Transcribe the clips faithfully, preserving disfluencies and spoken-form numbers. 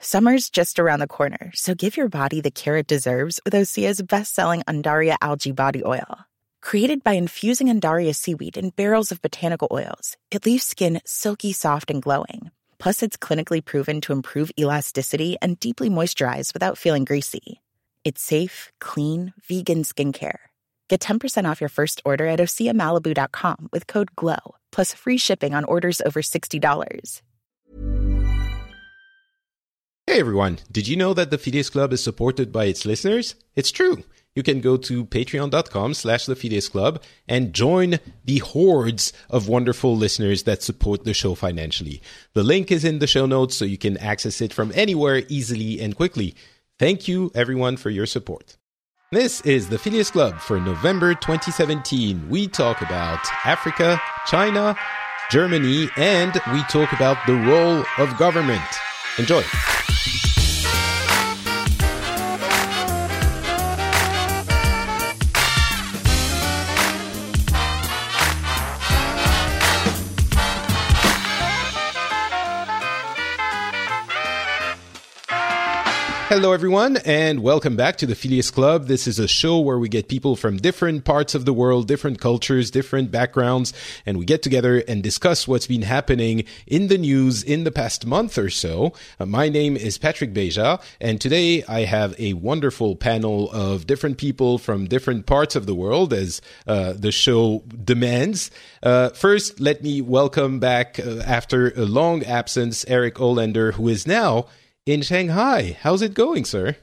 Summer's just around the corner, so give your body the care it deserves with Osea's best-selling Undaria Algae Body Oil. Created by infusing Undaria seaweed in barrels of botanical oils, it leaves skin silky, soft, and glowing. Plus, it's clinically proven to improve elasticity and deeply moisturize without feeling greasy. It's safe, clean, vegan skincare. Get ten percent off your first order at osea malibu dot com with code GLOW, plus free shipping on orders over sixty dollars. Hey everyone, did you know that the Phileas Club is supported by its listeners? It's true. You can go to patreon.com slash the Phileas Club and join the hordes of wonderful listeners that support the show financially. The link is in the show notes so you can access it from anywhere easily and quickly. Thank you everyone for your support. This is the Phileas Club for November twenty seventeen. We talk about Africa, China, Germany, and we talk about the role of government. Enjoy. Hello everyone, and welcome back to the Phileas Club. This is a show where we get people from different parts of the world, different cultures, different backgrounds, and we get together and discuss what's been happening in the news in the past month or so. Uh, my name is Patrick Beja, and today I have a wonderful panel of different people from different parts of the world, as uh, the show demands. Uh, first, let me welcome back, uh, after a long absence, Eric Olander, who is now in Shanghai. How's it going, sir?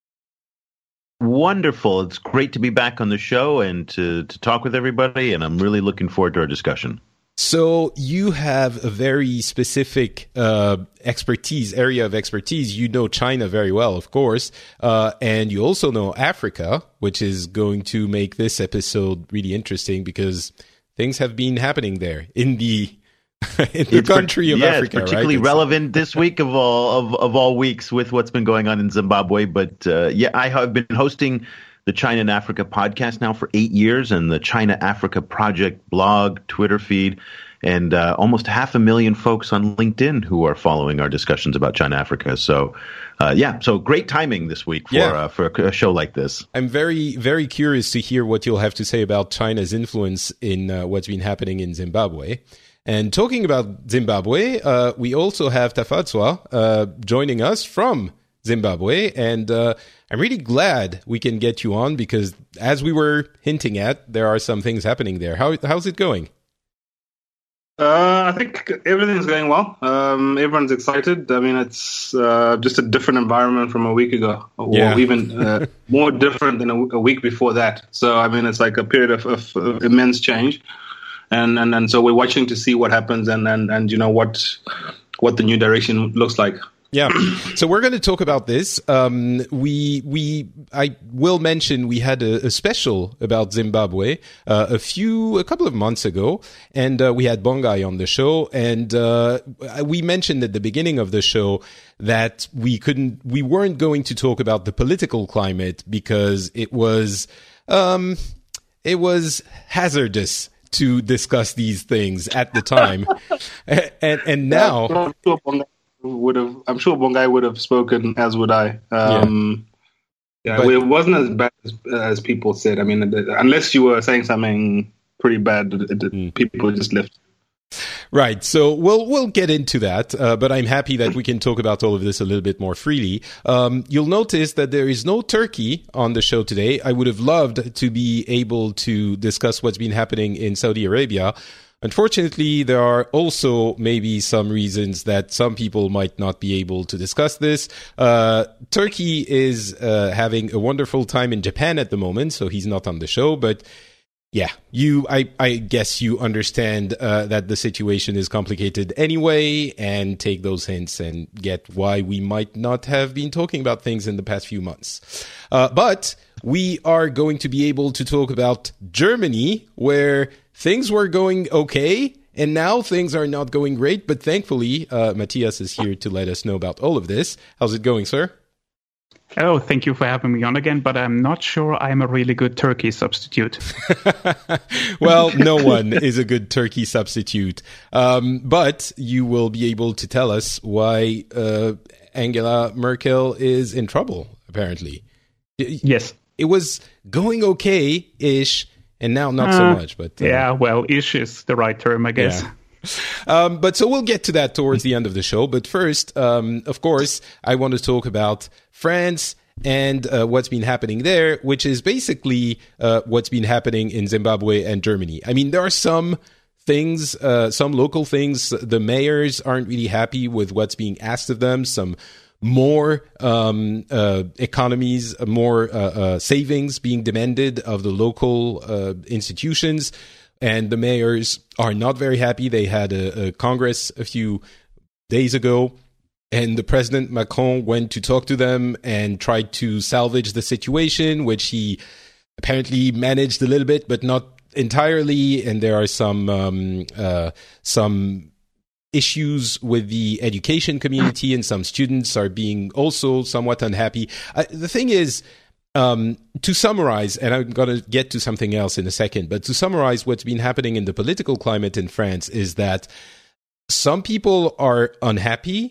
Wonderful. It's great to be back on the show and to, to talk with everybody, and I'm really looking forward to our discussion. So you have a very specific uh, expertise, area of expertise. You know China very well, of course, uh, and you also know Africa, which is going to make this episode really interesting because things have been happening there in the in the it's country per- of yeah, Africa, it's particularly right? relevant this week of all of, of all weeks with what's been going on in Zimbabwe. But uh, yeah, I have been hosting the China and Africa podcast now for eight years, and the China Africa Project blog, Twitter feed, and uh, almost half a million folks on LinkedIn who are following our discussions about China Africa. So uh, yeah, so great timing this week for yeah. uh, for a show like this. I'm very very curious to hear what you'll have to say about China's influence in uh, what's been happening in Zimbabwe. And talking about Zimbabwe, uh, we also have Tafatswa uh, joining us from Zimbabwe. And uh, I'm really glad we can get you on because, as we were hinting at, there are some things happening there. How How's it going? Uh, I think everything's going well. Um, everyone's excited. I mean, it's uh, just a different environment from a week ago, or yeah. even uh, more different than a, a week before that. So, I mean, it's like a period of, of, of immense change. And, and and so we're watching to see what happens and, and, and you know what what the new direction looks like. Yeah, so we're going to talk about this. Um, we we I will mention we had a, a special about Zimbabwe uh, a few a couple of months ago, and uh, we had Bongai on the show, and uh, we mentioned at the beginning of the show that we couldn't we weren't going to talk about the political climate because it was um, it was hazardous to discuss these things at the time, and and now I'm sure Bongai would have. I'm sure Bongai would have spoken, as would I. Um, yeah, yeah but, it wasn't as bad as, as people said. I mean, unless you were saying something pretty bad, mm. people just left. Right. So we'll we'll get into that, uh, but I'm happy that we can talk about all of this a little bit more freely. Um, you'll notice that there is no Turkey on the show today. I would have loved to be able to discuss what's been happening in Saudi Arabia. Unfortunately, there are also maybe some reasons that some people might not be able to discuss this. Uh, Turkey is uh, having a wonderful time in Japan at the moment, so he's not on the show, but yeah, you. I, I guess you understand uh, that the situation is complicated anyway, and take those hints and get why we might not have been talking about things in the past few months. Uh, but we are going to be able to talk about Germany, where things were going okay, and now things are not going great. But thankfully, uh, Matthias is here to let us know about all of this. How's it going, sir? Oh, thank you for having me on again, but I'm not sure I'm a really good turkey substitute. Well, no one is a good turkey substitute, um, but you will be able to tell us why, uh, Angela Merkel is in trouble, apparently. Yes. It was going okay-ish, and now not uh, so much. But uh, yeah, well, ish is the right term, I guess. Yeah. Um, but so we'll get to that towards the end of the show. But first, um, of course, I want to talk about France and uh, what's been happening there, which is basically uh, what's been happening in Zimbabwe and Germany. I mean, there are some things, uh, some local things. The mayors aren't really happy with what's being asked of them. Some more um, uh, economies, more uh, uh, savings being demanded of the local uh, institutions. And the mayors are not very happy. They had a, a Congress a few days ago, and the President Macron went to talk to them and tried to salvage the situation, which he apparently managed a little bit, but not entirely. And there are some um, uh, some issues with the education community, and some students are being also somewhat unhappy. Uh, the thing is, Um, to summarize, and I'm going to get to something else in a second, but to summarize what's been happening in the political climate in France is that some people are unhappy,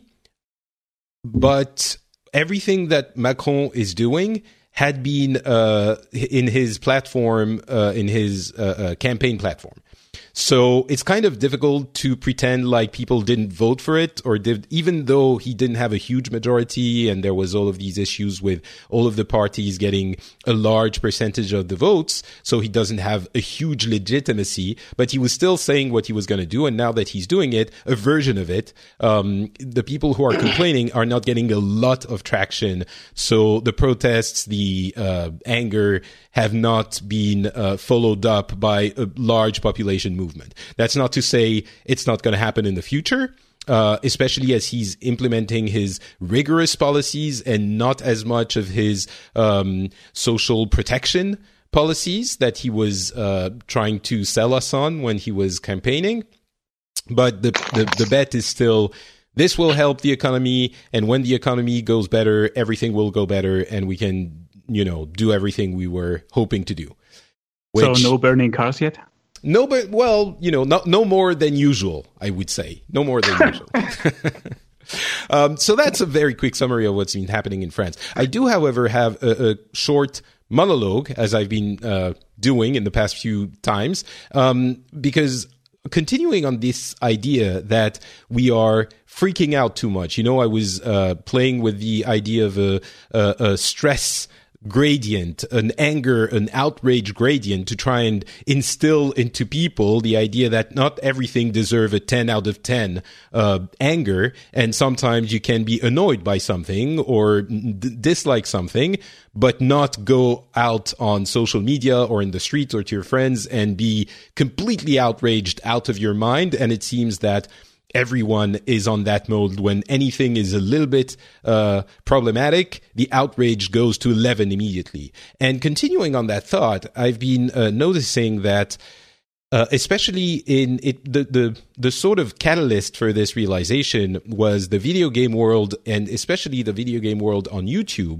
but everything that Macron is doing had been uh, in his platform, uh, in his uh, uh, campaign platform. So it's kind of difficult to pretend like people didn't vote for it, or did, even though he didn't have a huge majority and there was all of these issues with all of the parties getting a large percentage of the votes. So he doesn't have a huge legitimacy, but he was still saying what he was going to do. And now that he's doing it, a version of it, um, the people who are complaining are not getting a lot of traction. So the protests, the uh, anger have not been uh, followed up by a large population movement. That's not to say it's not going to happen in the future, uh, especially as he's implementing his rigorous policies and not as much of his um, social protection policies that he was uh, trying to sell us on when he was campaigning. But the, the, the bet is still, this will help the economy, and when the economy goes better, everything will go better, and we can, you know, do everything we were hoping to do. Which, so no burning cars yet? No, but, well, you know, no, no more than usual, I would say. No more than usual. um, so that's a very quick summary of what's been happening in France. I do, however, have a, a short monologue, as I've been uh, doing in the past few times, um, because continuing on this idea that we are freaking out too much. You know, I was uh, playing with the idea of a, a, a stress gradient, an anger, an outrage gradient, to try and instill into people the idea that not everything deserves a ten out of ten uh, anger, and sometimes you can be annoyed by something or d- dislike something, but not go out on social media or in the streets or to your friends and be completely outraged out of your mind. And it seems that everyone is on that mode. When anything is a little bit uh, problematic, the outrage goes to eleven immediately. And continuing on that thought, I've been uh, noticing that uh, especially in it, the, the, the sort of catalyst for this realization was the video game world, and especially the video game world on YouTube.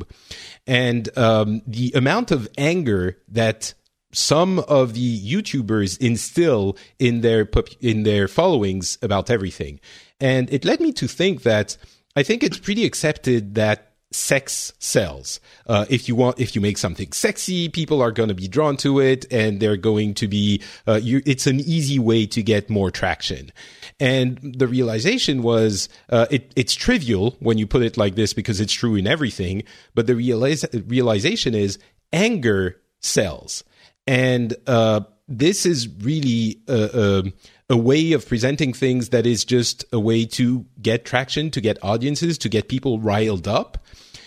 And um, the amount of anger that some of the YouTubers instill in their in their followings about everything. And it led me to think that I think it's pretty accepted that sex sells. Uh, if you want, if you make something sexy, people are going to be drawn to it, and they're going to be, uh, you, it's an easy way to get more traction. And the realization was, uh, it, it's trivial when you put it like this because it's true in everything. But the realize, realization is anger sells. And uh, this is really a, a, a way of presenting things that is just a way to get traction, to get audiences, to get people riled up.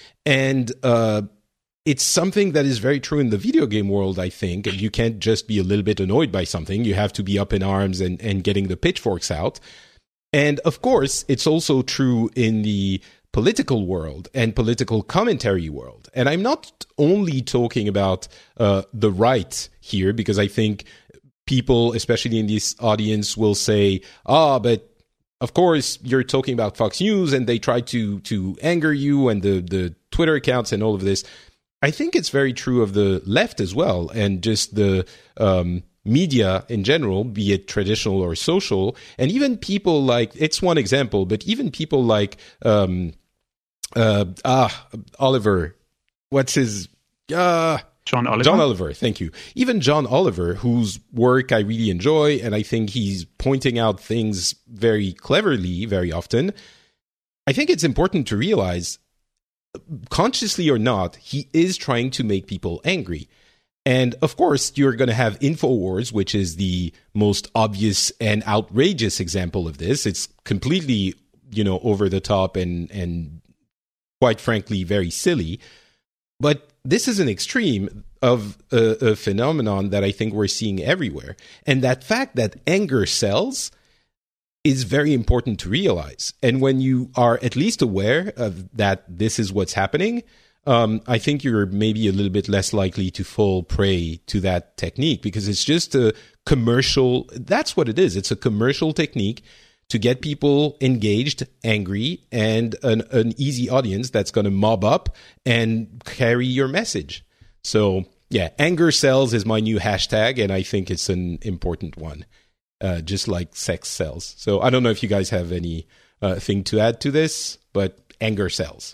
And uh, it's something that is very true in the video game world, I think. You can't just be a little bit annoyed by something. You have to be up in arms and, and getting the pitchforks out. And of course, it's also true in the political world and political commentary world. And I'm not only talking about uh, the right here, because I think people, especially in this audience, will say, ah, oh, but of course you're talking about Fox News and they try to to anger you, and the, the Twitter accounts and all of this. I think it's very true of the left as well, and just the um, media in general, be it traditional or social, and even people like, it's one example, but even people like um, uh, ah, Oliver, what's his, uh, John Oliver. John Oliver, thank you. Even John Oliver, whose work I really enjoy, and I think he's pointing out things very cleverly very often. I think it's important to realize, consciously or not, he is trying to make people angry. And of course, you're going to have InfoWars, which is the most obvious and outrageous example of this. It's completely, you know, over the top and, and quite frankly, very silly. But this is an extreme of a, a phenomenon that I think we're seeing everywhere. And that fact that anger sells is very important to realize. And when you are at least aware of that this is what's happening, um, I think you're maybe a little bit less likely to fall prey to that technique, because it's just a commercial, that's what it is. It's a commercial technique to get people engaged, angry, and an, an easy audience that's going to mob up and carry your message. So, yeah, anger sells is my new hashtag, and I think it's an important one, uh, just like sex sells. So I don't know if you guys have any uh, thing to add to this, but anger sells.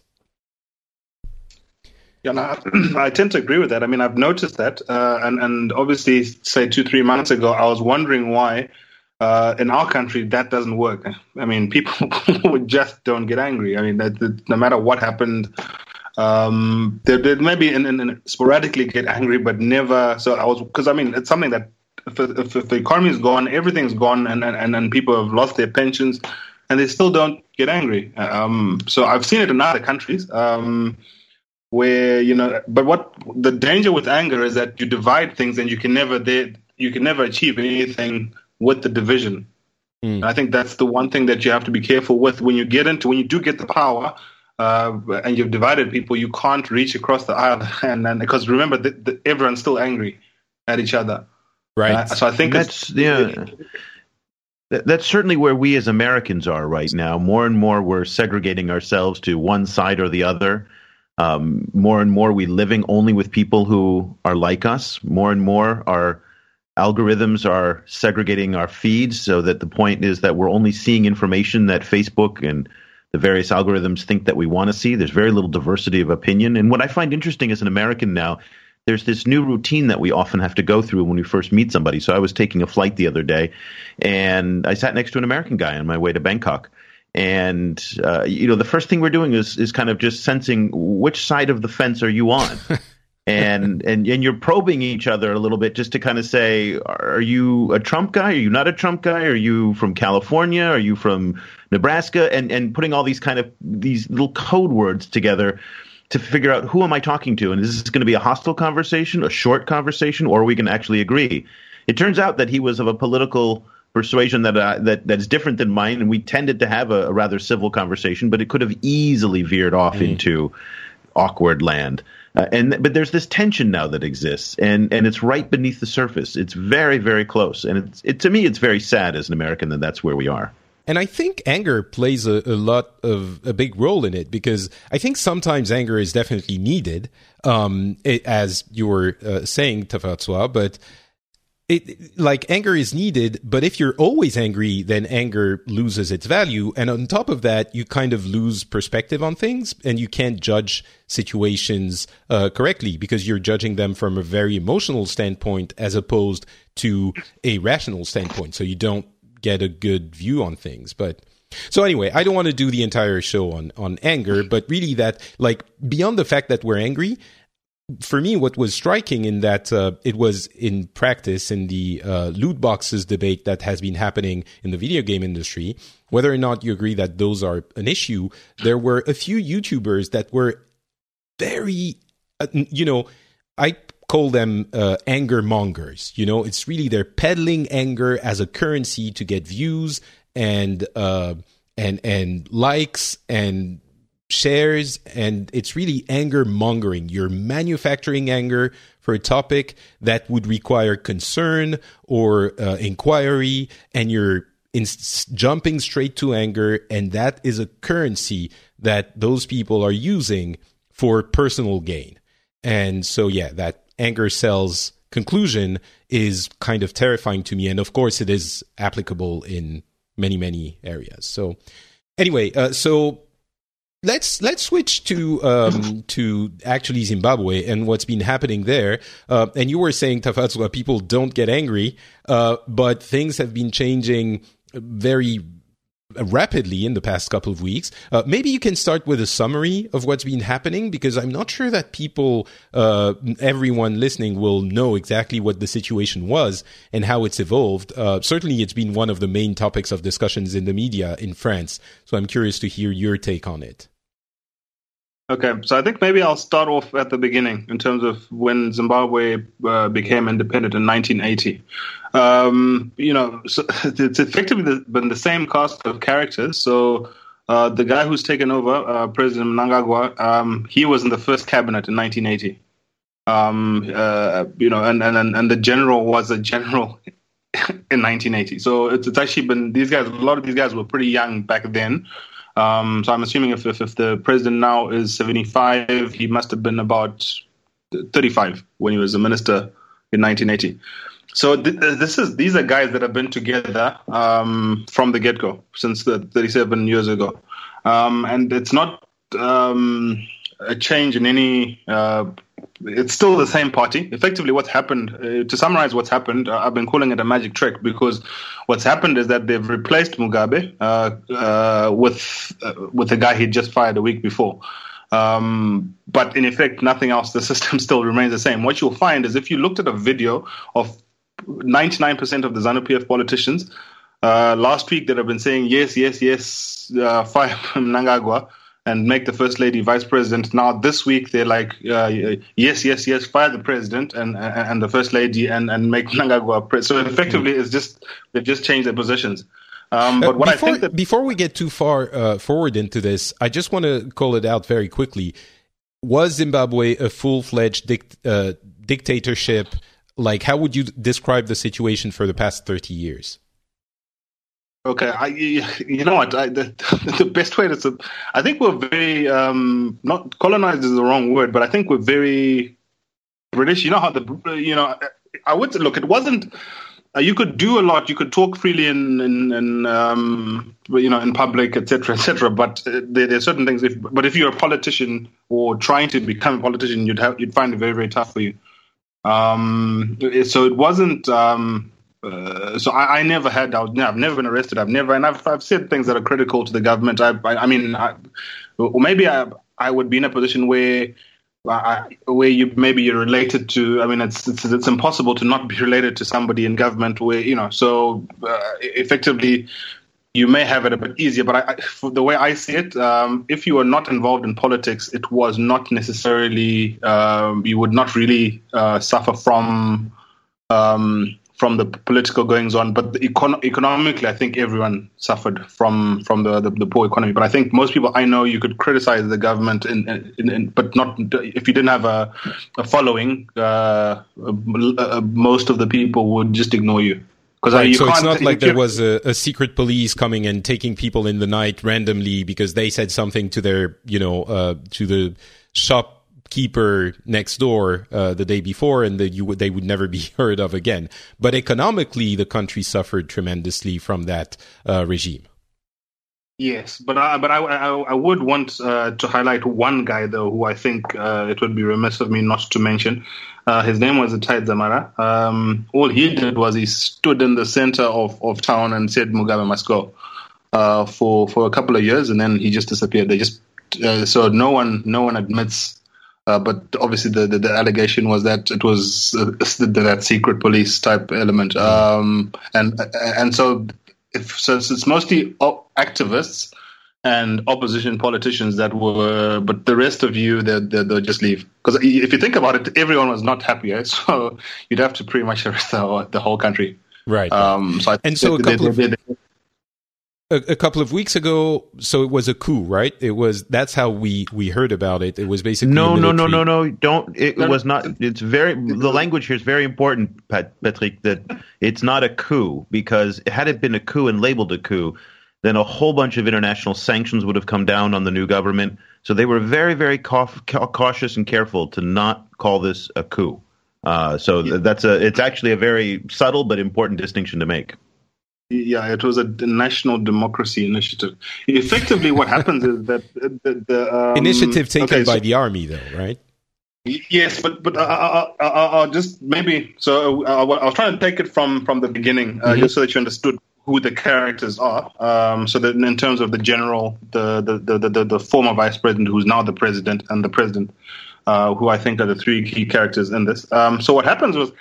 Yeah, no, I tend to agree with that. I mean, I've noticed that, uh, and, and obviously, say two, three months ago, I was wondering why Uh, in our country, that doesn't work. I mean, people just don't get angry. I mean, that, that, no matter what happened, um, they, they maybe in, in, in sporadically get angry, but never. So I was, because I mean, it's something that if, if, if the economy is gone, everything's gone, and, and, and people have lost their pensions, and they still don't get angry. Um, so I've seen it in other countries um, where, you know, but what the danger with anger is that you divide things and you can never, they, you can never achieve anything with the division. Mm. I think that's the one thing that you have to be careful with when you get into, when you do get the power uh, and you've divided people, you can't reach across the aisle. And then, because remember, the, the, everyone's still angry at each other. Right. Uh, so I think that's, yeah, that's certainly where we as Americans are right now. More and more we're segregating ourselves to one side or the other. Um, more and more we living only with people who are like us. More and more our algorithms are segregating our feeds, so that the point is that we're only seeing information that Facebook and the various algorithms think that we want to see. There's very little diversity of opinion. And what I find interesting as an American now, there's this new routine that we often have to go through when we first meet somebody. So I was taking a flight the other day, and I sat next to an American guy on my way to Bangkok. And, uh, you know, the first thing we're doing is, is kind of just sensing which side of the fence are you on? And, and and you're probing each other a little bit just to kind of say, are you a Trump guy? Are you not a Trump guy? Are you from California? Are you from Nebraska? And and putting all these kind of these little code words together to figure out, who am I talking to? And is this going to be a hostile conversation, a short conversation, or are we going to actually agree? It turns out that he was of a political persuasion that uh, that that's different than mine, and we tended to have a, a rather civil conversation, but it could have easily veered off mm. into awkward land. Uh, and but there's this tension now that exists, and, and it's right beneath the surface. It's very, very close, and it's it to me it's very sad as an American that that's where we are. And I think anger plays a, a lot of a big role in it, because I think sometimes anger is definitely needed, um, it, as you were uh, saying, Tafatsoa, but. It, like, anger is needed, but if you're always angry, then anger loses its value. And on top of that, you kind of lose perspective on things, and you can't judge situations uh, correctly, because you're judging them from a very emotional standpoint as opposed to a rational standpoint. So you don't get a good view on things. But so anyway, I don't want to do the entire show on, on anger, but really that, like, beyond the fact that we're angry, for me, what was striking in that uh, it was in practice in the uh, loot boxes debate that has been happening in the video game industry, whether or not you agree that those are an issue, there were a few YouTubers that were very, uh, you know, I call them uh, anger mongers. You know, it's really they're peddling anger as a currency to get views and uh, and and likes and shares, and it's really anger mongering. You're manufacturing anger for a topic that would require concern or uh, inquiry, and you're in- jumping straight to anger, and that is a currency that those people are using for personal gain. And so, yeah, that anger sells conclusion is kind of terrifying to me, and of course it is applicable in many, many areas. So anyway, uh, so let's let's switch to um, to actually Zimbabwe and what's been happening there. Uh, and you were saying, Tafatsua, people don't get angry, uh, but things have been changing very rapidly in the past couple of weeks. Uh, maybe you can start with a summary of what's been happening, because I'm not sure that people, uh, everyone listening will know exactly what the situation was and how it's evolved. Uh, certainly it's been one of the main topics of discussions in the media in France. So I'm curious to hear your take on it. Okay, so I think maybe I'll start off at the beginning in terms of when Zimbabwe uh, became independent in nineteen eighty. Um, you know, so it's effectively the, been the same cast of characters. So uh, the guy who's taken over, uh, President Mnangagwa, um, he was in the first cabinet in nineteen eighty. Um, uh, you know, and, and and the general was a general in nineteen eighty. So it's, it's actually been these guys. A lot of these guys were pretty young back then. Um, so I'm assuming if, if if the president now is seventy-five, he must have been about thirty-five when he was a minister in nineteen eighty. So th- this is these are guys that have been together um, from the get-go since the thirty-seven years ago, um, and it's not um, a change in any. Uh, it's still the same party. Effectively, what's happened, uh, to summarize what's happened, uh, I've been calling it a magic trick, because what's happened is that they've replaced Mugabe uh, uh, with uh, with the guy he just fired a week before. Um, but in effect, nothing else. The system still remains the same. What you'll find is if you looked at a video of ninety-nine percent of the ZANU-P F politicians uh, last week that have been saying yes, yes, yes, uh, fire Mnangagwa and make the first lady vice president. Now this week they're like, uh, yes, yes, yes, fire the president and and the first lady and, and make Mnangagwa president. So effectively, it's just they've just changed their positions. Um, but what uh, before, I think that before we get too far uh, forward into this, I just want to call it out very quickly. Was Zimbabwe a full-fledged dict, uh, dictatorship? Like, how would you describe the situation for the past thirty years? Okay, I, you know what? I, the, the best way to, I think we're very, um, not colonized is the wrong word, but I think we're very British. You know how the, you know, I would look. It wasn't. Uh, you could do a lot. You could talk freely in, in, in um, you know, in public, et cetera, et cetera. But uh, there, there are certain things. If, but if you're a politician or trying to become a politician, you'd have, you'd find it very, very tough for you. Um, so it wasn't. Um, Uh, so I, I never had, I was, I've never been arrested. I've never, and I've, I've said things that are critical to the government. I, I, I mean, I, or maybe I, I would be in a position where, I, where you maybe you're related to. I mean, it's, it's it's impossible to not be related to somebody in government. Where you know, so uh, effectively, you may have it a bit easier. But I, I, for the way I see it, um, if you are not involved in politics, it was not necessarily. Um, you would not really uh, suffer from. Um, from the political goings on, but the econ- economically, I think everyone suffered from from the, the, the poor economy. But I think most people I know, you could criticize the government, in, in, in, but not if you didn't have a, a following. Uh, uh, most of the people would just ignore you. Right, you so it's not like there was a, a secret police coming and taking people in the night randomly because they said something to their, you know, uh, to the shopkeeper next door uh, the day before, and that you would they would never be heard of again. But economically, the country suffered tremendously from that uh, regime. Yes, but I, but I, I, I would want uh, to highlight one guy though, who I think uh, it would be remiss of me not to mention. Uh, his name was Itai Dzamara. Um, all he did was he stood in the center of, of town and said Mugabe must go uh, for for a couple of years, and then he just disappeared. They just uh, so no one no one admits. Uh, but obviously, the, the, the allegation was that it was uh, that secret police type element, um, and and so. If, so it's mostly activists and opposition politicians that were, but the rest of you, they they'll just leave. Because if you think about it, everyone was not happy, right? So you'd have to pretty much arrest the, the whole country. Right. Um, so I and so they, a couple they, they, of... They, A, a couple of weeks ago, so it was a coup, right? It was. That's how we, we heard about it. It was basically no, a no, no, no, no. Don't. It no, was not. It's very. The language here is very important, Pat, Patrick. That it's not a coup, because had it been a coup and labeled a coup, then a whole bunch of international sanctions would have come down on the new government. So they were very, very cautious and careful to not call this a coup. Uh, so yeah. that's a. It's actually a very subtle but important distinction to make. Yeah, it was a National Democracy Initiative. Effectively, what happens is that the, the um, initiative taken okay, by so, the army, though, right? Yes, but but I, I, I, I'll just maybe. So I, I was trying to take it from from the beginning, uh, mm-hmm. just so that you understood who the characters are. Um, so that in terms of the general, the the, the the the former vice president, who's now the president, and the president, uh, who I think are the three key characters in this. Um, so what happens was.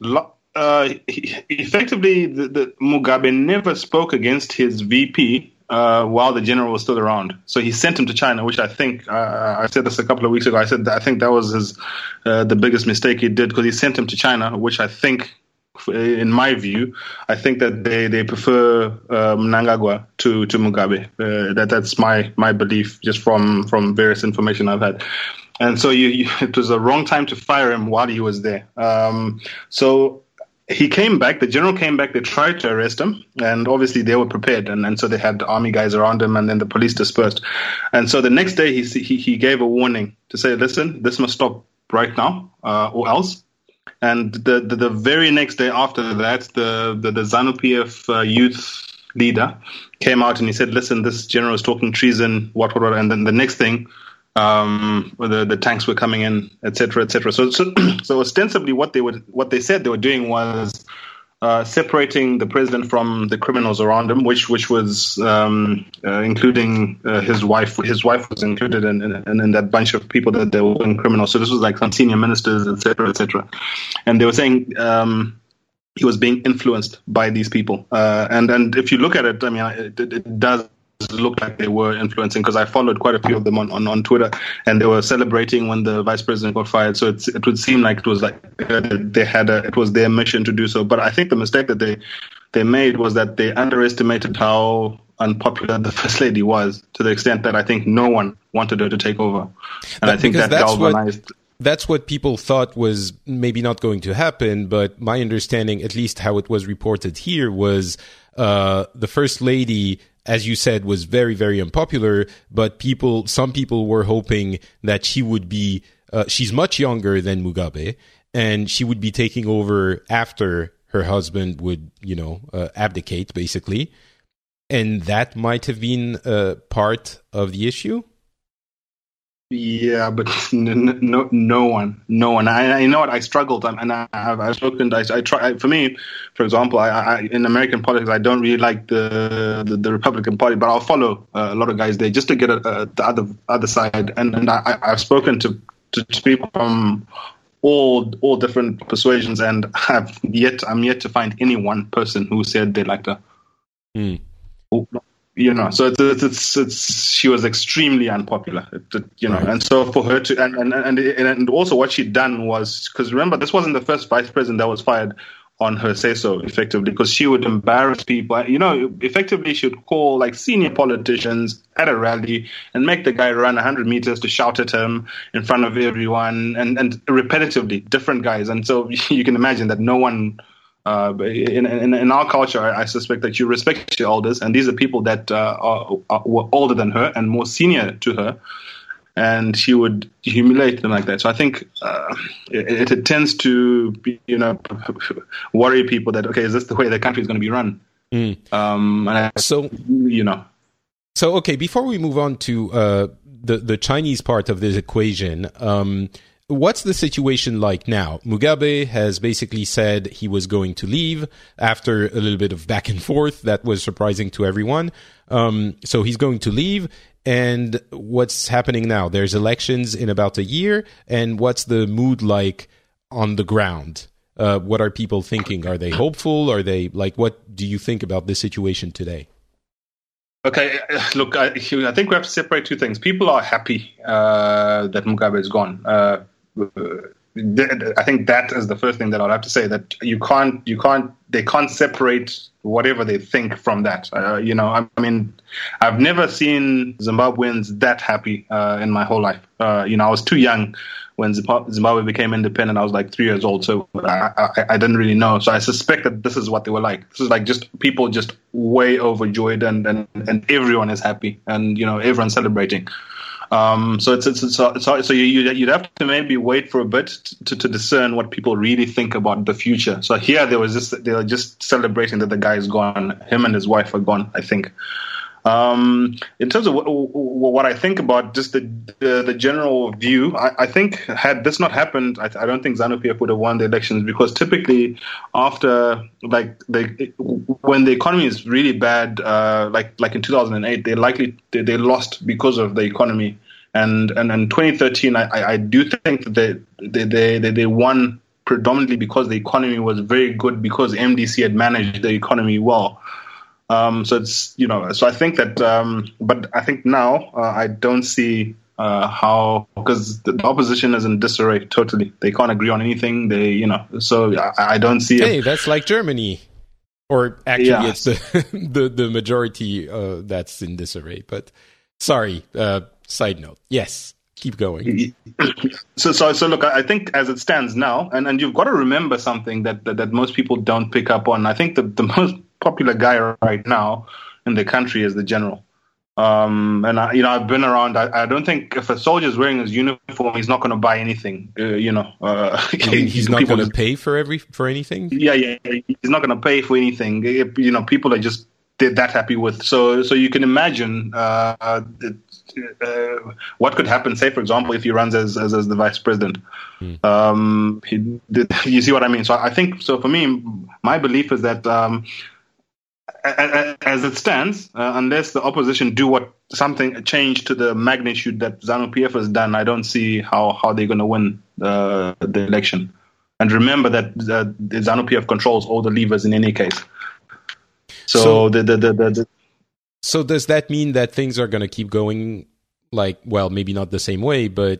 Uh, effectively, the, the Mugabe never spoke against his V P uh, while the general was still around. So he sent him to China, which I think uh, I said this a couple of weeks ago. I said that I think that was his uh, the biggest mistake he did, because he sent him to China, which I think, in my view, I think that they they prefer uh, Mnangagwa to to Mugabe. Uh, that that's my my belief, just from from various information I've had. And so you, you, it was a wrong time to fire him while he was there. Um, so. He came back, the general came back, they tried to arrest him, and obviously they were prepared, and, and so they had army guys around him, and then the police dispersed. And so the next day he he, he gave a warning to say, listen, this must stop right now, uh, or else. And the, the, the very next day after that, the, the, the ZANU-P F uh, youth leader came out and he said, listen, this general is talking treason, what, what, what, and then the next thing, um the the tanks were coming in, etc, etc. So, so so ostensibly what they would what they said they were doing was uh separating the president from the criminals around him, which which was um uh, including uh, his wife his wife was included in, in in that bunch of people that they were criminals. So this was like some senior ministers, etc, etc. And they were saying um he was being influenced by these people, uh and and if you look at it, I mean it, it, it does look like they were influencing, because I followed quite a few of them on, on, on Twitter, and they were celebrating when the vice president got fired. So it's, it would seem like it was like uh, they had a, it was their mission to do so. But I think the mistake that they they made was that they underestimated how unpopular the first lady was, to the extent that I think no one wanted her to take over, and but I think that galvanized. What- That's what people thought was maybe not going to happen, but my understanding, at least how it was reported here, was uh, the first lady, as you said, was very, very unpopular, but people, some people were hoping that she would be, uh, she's much younger than Mugabe, and she would be taking over after her husband would, you know, uh, abdicate, basically. And that might have been uh, part of the issue. Yeah, but no, no one, no one. I, I know what I struggled, and I have I've spoken. I, I try. For me, for example, I, I in American politics, I don't really like the the, the Republican Party, but I'll follow uh, a lot of guys there just to get a, a, the other other side. And and I, I've spoken to, to to people from all all different persuasions, and have yet I'm yet to find any one person who said they liked her. Mm. You know, so it's, it's it's it's she was extremely unpopular, you know, right. And so for her to and and and, and also what she'd done was, because remember, this wasn't the first vice president that was fired on her say so, effectively, because she would embarrass people, you know. Effectively, she would call like senior politicians at a rally and make the guy run one hundred meters to shout at him in front of everyone, and and repetitively different guys, and so you can imagine that no one. Uh, in, in in our culture, I suspect that you respect your elders, and these are people that uh, are, are were older than her and more senior to her, and she would humiliate them like that. So I think uh, it, it tends to be, you know, worry people that, okay, is this the way the country is going to be run? Mm. Um, and I, so you know, so okay. Before we move on to uh, the the Chinese part of this equation. Um, What's the situation like now? Mugabe has basically said he was going to leave after a little bit of back and forth. That was surprising to everyone. Um, so he's going to leave. And what's happening now? There's elections in about a year. And what's the mood like on the ground? Uh, what are people thinking? Are they hopeful? Are they like, what do you think about this situation today? Okay, look, I, I think we have to separate two things. People are happy uh, that Mugabe is gone. Uh, I think that is the first thing that I'll have to say, that you can't, you can't, they can't separate whatever they think from that. Uh, you know, I, I mean, I've never seen Zimbabweans that happy uh, in my whole life. Uh, you know, I was too young when Zimbabwe became independent. I was like three years old, so I, I, I didn't really know. So I suspect that this is what they were like. This is like just people just way overjoyed, and, and, and everyone is happy, and, you know, everyone's celebrating. Um, so it's, it's, it's, it's so you, you'd have to maybe wait for a bit to, to discern what people really think about the future. So here there was just, they were just celebrating that the guy is gone. Him and his wife are gone, I think. Um, in terms of what, what I think about just the the, the general view, I, I think had this not happened, I, I don't think ZANU-P F would have won the elections, because typically after like they, when the economy is really bad, uh, like like in two thousand eight, they likely they, they lost because of the economy, and and in twenty thirteen, I, I do think that they they they they won predominantly because the economy was very good, because M D C had managed the economy well. Um, so it's, you know, so I think that, um, but I think now uh, I don't see uh, how, because the, the opposition is in disarray totally. They can't agree on anything. They, you know, so I, I don't see Hey, it. that's like Germany. Or actually, Yeah. it's the, the, the majority uh, that's in disarray. But sorry, uh, side note. Yes, keep going. So, so, so look, I think as it stands now, and, and you've got to remember something that, that, that most people don't pick up on. I think the, the most popular guy right now in the country is the general. Um, and I, you know, I've been around. I, I don't think if a soldier's wearing his uniform, he's not going to buy anything. Uh, you know, uh, You mean he's not people going to just- pay for every for anything? Yeah, yeah, he's not going to pay for anything. It- you know, people are just they're that happy with. So, so you can imagine uh, it, uh, what could happen. Say, for example, if he runs as as, as the vice president. Hmm. Um, he, you see what I mean? So, I think so. For me, my belief is that. Um, As it stands, uh, unless the opposition do what something a change to the magnitude that ZANU-P F has done, I don't see how, how they're going to win uh, the election. And remember that uh, the ZANU-P F controls all the levers in any case. So, So- the, the, the, the, the So does that mean that things are going to keep going, like, well, maybe not the same way, but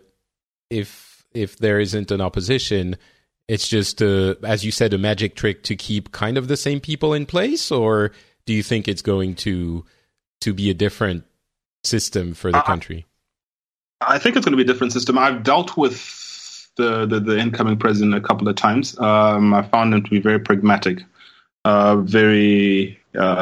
if if there isn't an opposition, it's just, uh, as you said, a magic trick to keep kind of the same people in place? Or do you think it's going to to be a different system for the Uh, country? I think it's going to be a different system. I've dealt with the, the, the incoming president a couple of times. Um, I found him to be very pragmatic, uh, very.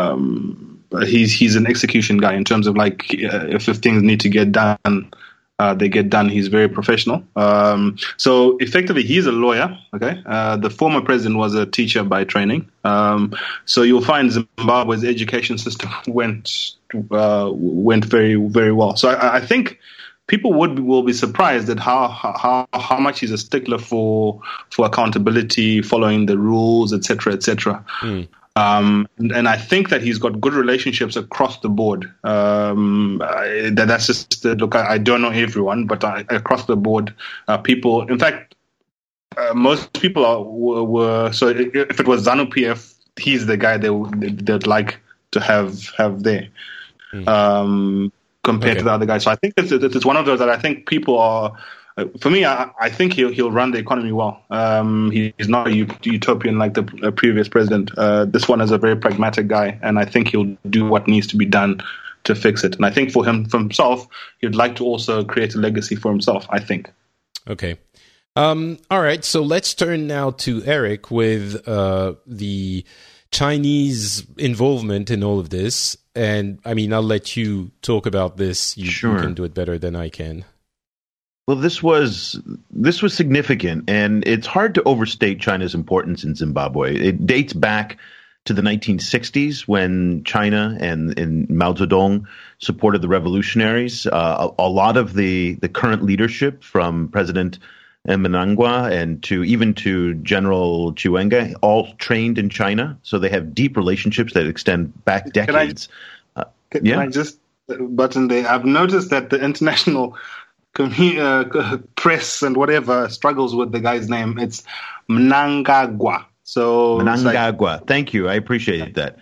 Um, he's he's an execution guy in terms of like uh, if, if things need to get done, uh, they get done. He's very professional. Um, so effectively, he's a lawyer. Okay, uh, the former president was a teacher by training. Um, so you'll find Zimbabwe's education system went uh, went very very well. So I, I think people would will be surprised at how how how much he's a stickler for for accountability, following the rules, et cetera, et cetera. Mm. Um, and, and I think that he's got good relationships across the board. Um, I, that, that's just uh, look. I, I don't know everyone, but I, across the board, uh, people. In fact, uh, most people are were, were. So if it was ZANU-P F, he's the guy they would they'd like to have have there. Mm. Um, compared Okay. to the other guys. So I think it's, it's one of those that I think people are, uh, for me, I, I think he'll he'll run the economy well. Um, he, he's not a utopian like the uh, previous president. Uh, this one is a very pragmatic guy, and I think he'll do what needs to be done to fix it. And I think for him, for himself, he'd like to also create a legacy for himself, I think. Okay. Um, all right. So let's turn now to Eric with uh, the Chinese involvement in all of this. And I mean, I'll let you talk about this. You, Sure. you can do it better than I can. Well, this was this was significant, and it's hard to overstate China's importance in Zimbabwe. It dates back to the nineteen sixties when China and, and Mao Zedong supported the revolutionaries. Uh, a, a lot of the, the current leadership, from President Mnangagwa and to even to General Chiwenga, all trained in China, so they have deep relationships that extend back Can I- decades. Can, Yeah. can I just button there? I've noticed that the international commu- uh, press and whatever struggles with the guy's name. It's Mnangagwa. So it's like- Mnangagwa. Thank you. I appreciate that.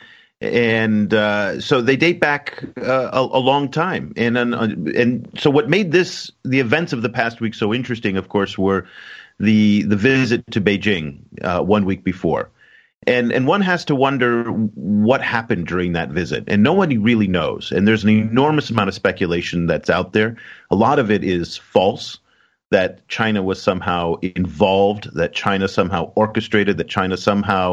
And uh, so they date back uh, a, a long time. And, and and so what made this, the events of the past week so interesting, of course, were the the visit to Beijing uh, one week before. And and one has to wonder what happened during that visit. And nobody really knows. And there's an enormous amount of speculation that's out there. A lot of it is false, that China was somehow involved, that China somehow orchestrated, that China somehow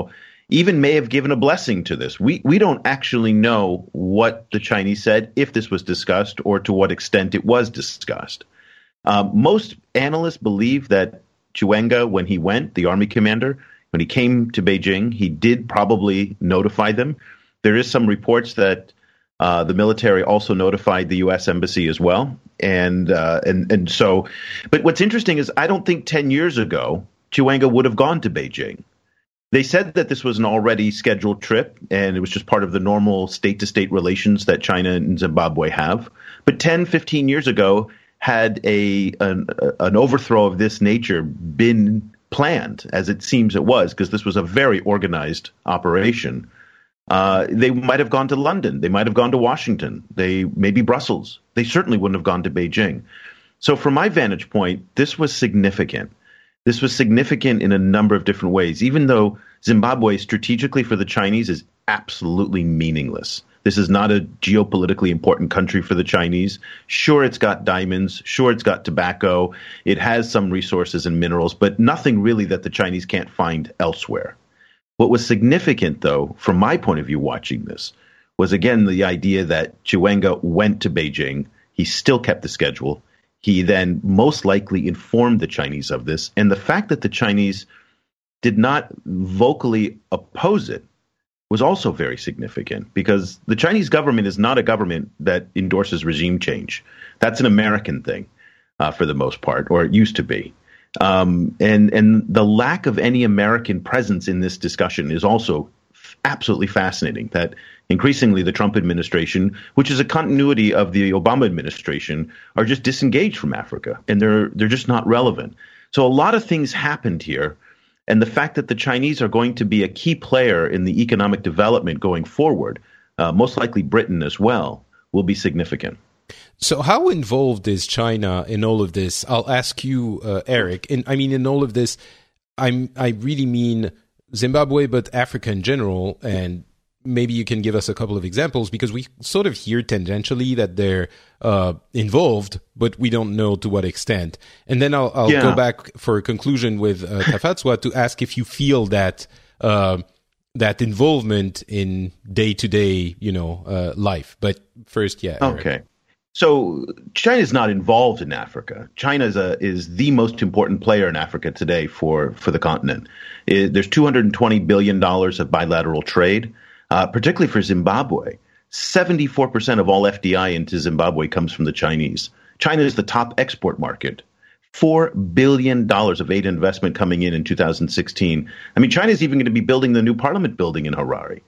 even may have given a blessing to this. We we don't actually know what the Chinese said, if this was discussed, or to what extent it was discussed. Um, most analysts believe that Chiwenga, when he went, the army commander, when he came to Beijing, he did probably notify them. There is some reports that uh, the military also notified the U S embassy as well. And, uh, and, and so, but what's interesting is I don't think ten years ago, Chiwenga would have gone to Beijing. They said that this was an already scheduled trip, and it was just part of the normal state-to-state relations that China and Zimbabwe have. But ten, fifteen years ago, had a an, an overthrow of this nature been planned, as it seems it was, because this was a very organized operation, uh, they might have gone to London. They might have gone to Washington. They maybe Brussels. They certainly wouldn't have gone to Beijing. So from my vantage point, this was significant. This was significant in a number of different ways, even though Zimbabwe strategically for the Chinese is absolutely meaningless. This is not a geopolitically important country for the Chinese. Sure, it's got diamonds. Sure, it's got tobacco. It has some resources and minerals, but nothing really that the Chinese can't find elsewhere. What was significant, though, from my point of view watching this, was, again, the idea that Chiwenga went to Beijing. He still kept the schedule. He then most likely informed the Chinese of this. And the fact that the Chinese did not vocally oppose it was also very significant, because the Chinese government is not a government that endorses regime change. That's an American thing uh, for the most part, or it used to be. Um, and, and the lack of any American presence in this discussion is also f- absolutely fascinating, that increasingly the Trump administration, which is a continuity of the Obama administration, are just disengaged from Africa, and they're they're just not relevant. So a lot of things happened here. And the fact that the Chinese are going to be a key player in the economic development going forward, uh, most likely Britain as well, will be significant. So how involved is China in all of this? I'll ask you, uh, Eric. And I mean, in all of this, I'm I really mean Zimbabwe, but Africa in general. And maybe you can give us a couple of examples, because we sort of hear tangentially that they're uh, involved, but we don't know to what extent. And then I'll, I'll yeah. go back for a conclusion with uh, Tafatswa to ask if you feel that uh, that involvement in day-to-day, you know, uh, life. But first, yeah. Eric. Okay. So China is not involved in Africa. China is, a, is the most important player in Africa today for, for the continent. It, there's two hundred twenty billion dollars of bilateral trade. Uh, particularly for Zimbabwe, seventy-four percent of all F D I into Zimbabwe comes from the Chinese. China is the top export market. four billion dollars of aid investment coming in in two thousand sixteen. I mean, China is even going to be building the new parliament building in Harare.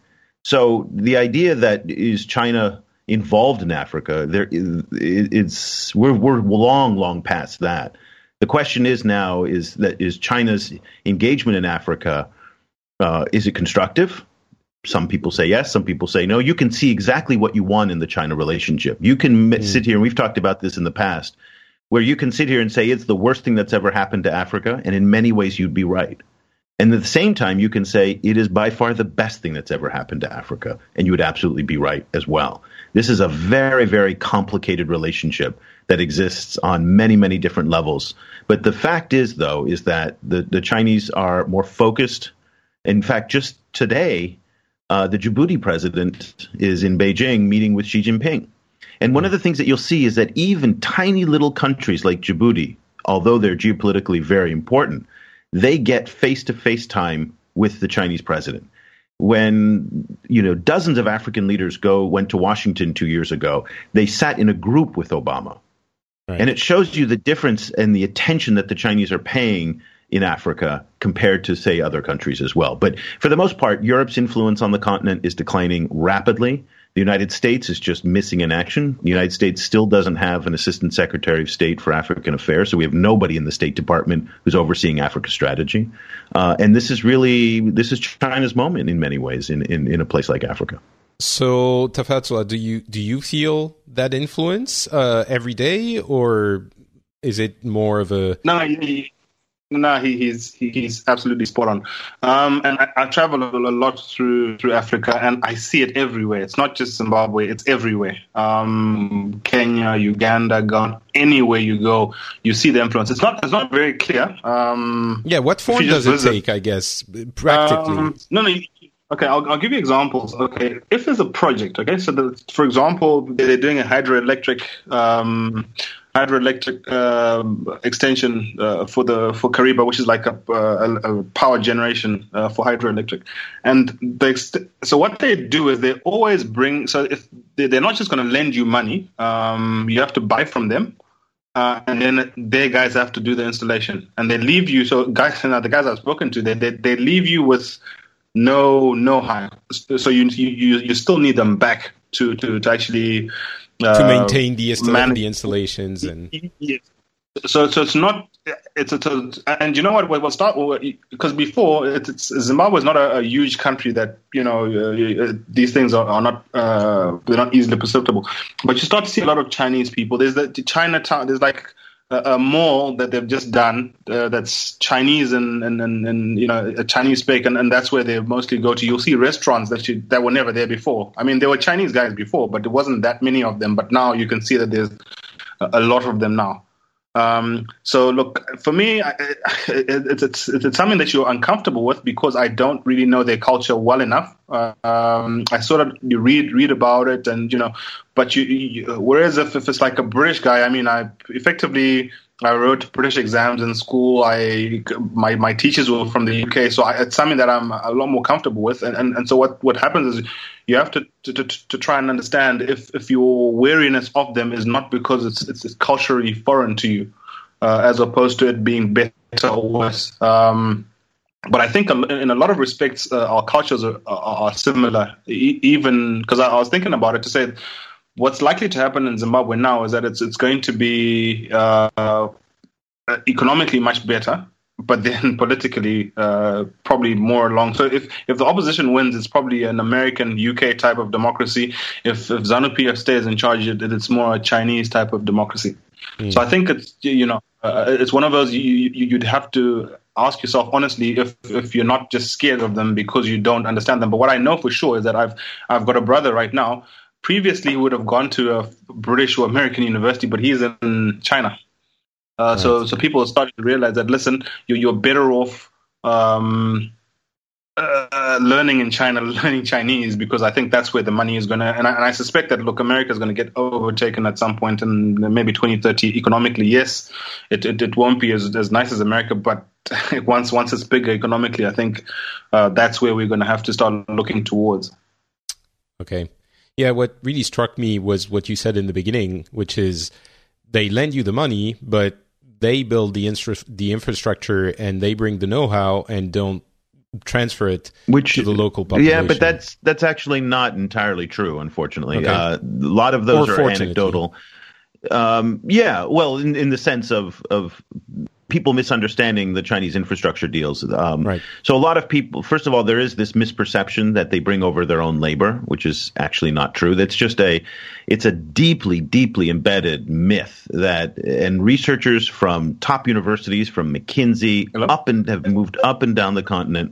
So the idea that is China involved in Africa, there is, it's we're we're long, long past that. The question is now is that is China's engagement in Africa, uh, is it constructive? Some people say yes. Some people say no. You can see exactly what you want in the China relationship. You can mm. sit here, and we've talked about this in the past, where you can sit here and say it's the worst thing that's ever happened to Africa, and in many ways you'd be right. And at the same time, you can say it is by far the best thing that's ever happened to Africa, and you would absolutely be right as well. This is a very, very complicated relationship that exists on many, many different levels. But the fact is, though, is that the, the Chinese are more focused. In fact, just today, Uh, the Djibouti president is in Beijing meeting with Xi Jinping. And one of the things that you'll see is that even tiny little countries like Djibouti, although they're geopolitically very important, they get face-to-face time with the Chinese president. When, you know, dozens of African leaders go went to Washington two years ago, they sat in a group with Obama. Right. And it shows you the difference and the attention that the Chinese are paying in Africa compared to, say, other countries as well. But for the most part, Europe's influence on the continent is declining rapidly. The United States is just missing in action. The United States still doesn't have an Assistant Secretary of State for African Affairs, so we have nobody in the State Department who's overseeing Africa strategy. Uh, and this is really, this is China's moment in many ways in, in, in a place like Africa. So, Tafatswa, do you, do you feel that influence uh, every day, or is it more of a... No, he, No, he, he's he, he's absolutely spot on. Um, and I, I travel a, a lot through through Africa, and I see it everywhere. It's not just Zimbabwe; it's everywhere. Um, Kenya, Uganda, Ghana, anywhere you go, you see the influence. It's not it's not very clear. Um, yeah, what form does it visit, take? I guess practically. Um, no, no. You, Okay, I'll, I'll give you examples. Okay, if there's a project, okay, so the, for example, they're doing a hydroelectric um, hydroelectric um, extension uh, for the for Kariba, which is like a, a, a power generation uh, for hydroelectric. And they, so what they do is they always bring. So if they, they're not just going to lend you money, um, you have to buy from them. Uh, and then their guys have to do the installation, and they leave you. So guys, now the guys I've spoken to, they they, they leave you with no know-how. So you you you still need them back to to, to actually uh, to maintain the, insta- manage- the installations and. Yes. So so it's not it's a, and you know what we'll start because before it's, it's Zimbabwe is not a, a huge country that you know uh, these things are, are not uh, they're not easily perceptible, but you start to see a lot of Chinese people. There's the, the Chinatown. There's like a, a mall that they've just done uh, that's Chinese and, and, and, and you know a Chinese speak, and, and that's where they mostly go to. You'll see restaurants that you, that were never there before. I mean, there were Chinese guys before, but there wasn't that many of them. But now you can see that there's a, a lot of them now. Um, so look, for me, it, it, it's, it's something that you're uncomfortable with because I don't really know their culture well enough. Uh, um, I sort of you read read about it, and you know, but you, you whereas if, if it's like a British guy, I mean, I effectively I wrote British exams in school. I my my teachers were from the U K, so I, it's something that I'm a lot more comfortable with. And and, and so what, what happens is you have to to, to to try and understand if if your wariness of them is not because it's it's, it's culturally foreign to you, uh, as opposed to it being better or worse. Um, but I think in a lot of respects, uh, our cultures are, are, are similar. E- even because I, I was thinking about it to say. What's likely to happen in Zimbabwe now is that it's it's going to be uh, economically much better, but then politically uh, probably more along. So if, if the opposition wins, it's probably an American U K type of democracy. If if ZANU-P F stays in charge, it, it's more a Chinese type of democracy. Mm. So I think it's you know uh, it's one of those you, you, you'd have to ask yourself honestly if if you're not just scared of them because you don't understand them. But what I know for sure is that I've I've got a brother right now. Previously, he would have gone to a British or American university, but he's in China. Uh, right. So, so people started to realize that listen, you, you're better off um, uh, learning in China, learning Chinese, because I think that's where the money is going to. And I, and I suspect that look, America is going to get overtaken at some point, in maybe twenty thirty. Economically, yes, it it, it won't be as, as nice as America, but once once it's bigger economically, I think uh, that's where we're going to have to start looking towards. Okay. Yeah, what really struck me was what you said in the beginning, which is they lend you the money, but they build the infra- the infrastructure and they bring the know-how and don't transfer it Which, to the local population. Yeah, but that's that's actually not entirely true, unfortunately. Okay. Uh, a lot of those or are anecdotal. Um, yeah, well, in, in the sense of of people misunderstanding the Chinese infrastructure deals. Um, right. So a lot of people, first of all, there is this misperception that they bring over their own labor, which is actually not true. That's just a, it's a deeply, deeply embedded myth that, and researchers from top universities, from McKinsey, Hello? up and have moved up and down the continent,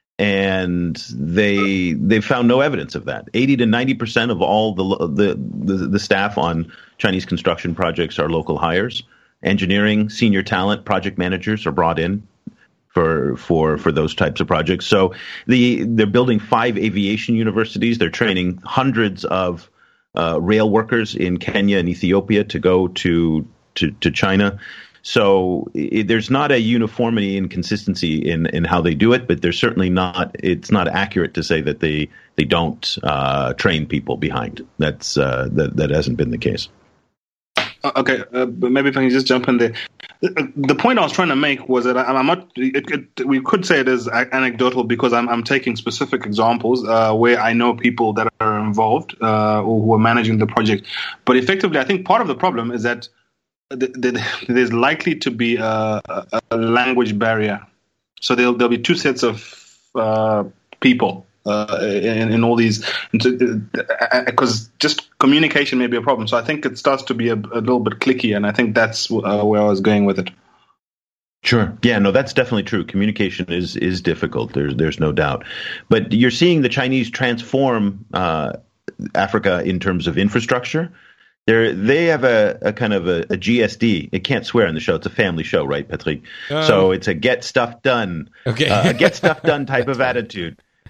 and they they found no evidence of that. eighty to ninety percent of all the the the, the staff on Chinese construction projects are local hires. Engineering, senior talent, project managers are brought in for for for those types of projects. So the they're building five aviation universities. They're training hundreds of uh, rail workers in Kenya and Ethiopia to go to to, to China. So it, there's not a uniformity and consistency in, in how they do it, but there's certainly not. It's not accurate to say that they they don't uh, train people behind. That's uh, that that hasn't been the case. Okay, uh, but maybe if I can just jump in there. The, the point I was trying to make was that I'm not. It, it, we could say it is anecdotal because I'm, I'm taking specific examples uh, where I know people that are involved uh, or who are managing the project. But effectively, I think part of the problem is that the, the, there's likely to be a, a, a language barrier. So there'll there'll be two sets of uh, people. Uh, in, in all these, because just communication may be a problem. So I think it starts to be a, a little bit clicky, and I think that's uh, where I was going with it. Sure. Yeah, no, that's definitely true. Communication is is difficult. There's there's no doubt. But you're seeing the Chinese transform uh, Africa in terms of infrastructure. They they have a, a kind of a, a G S D. It can't swear on the show. It's a family show, right, Patrick? Uh, so it's a get stuff done, okay. uh, a get stuff done type of attitude.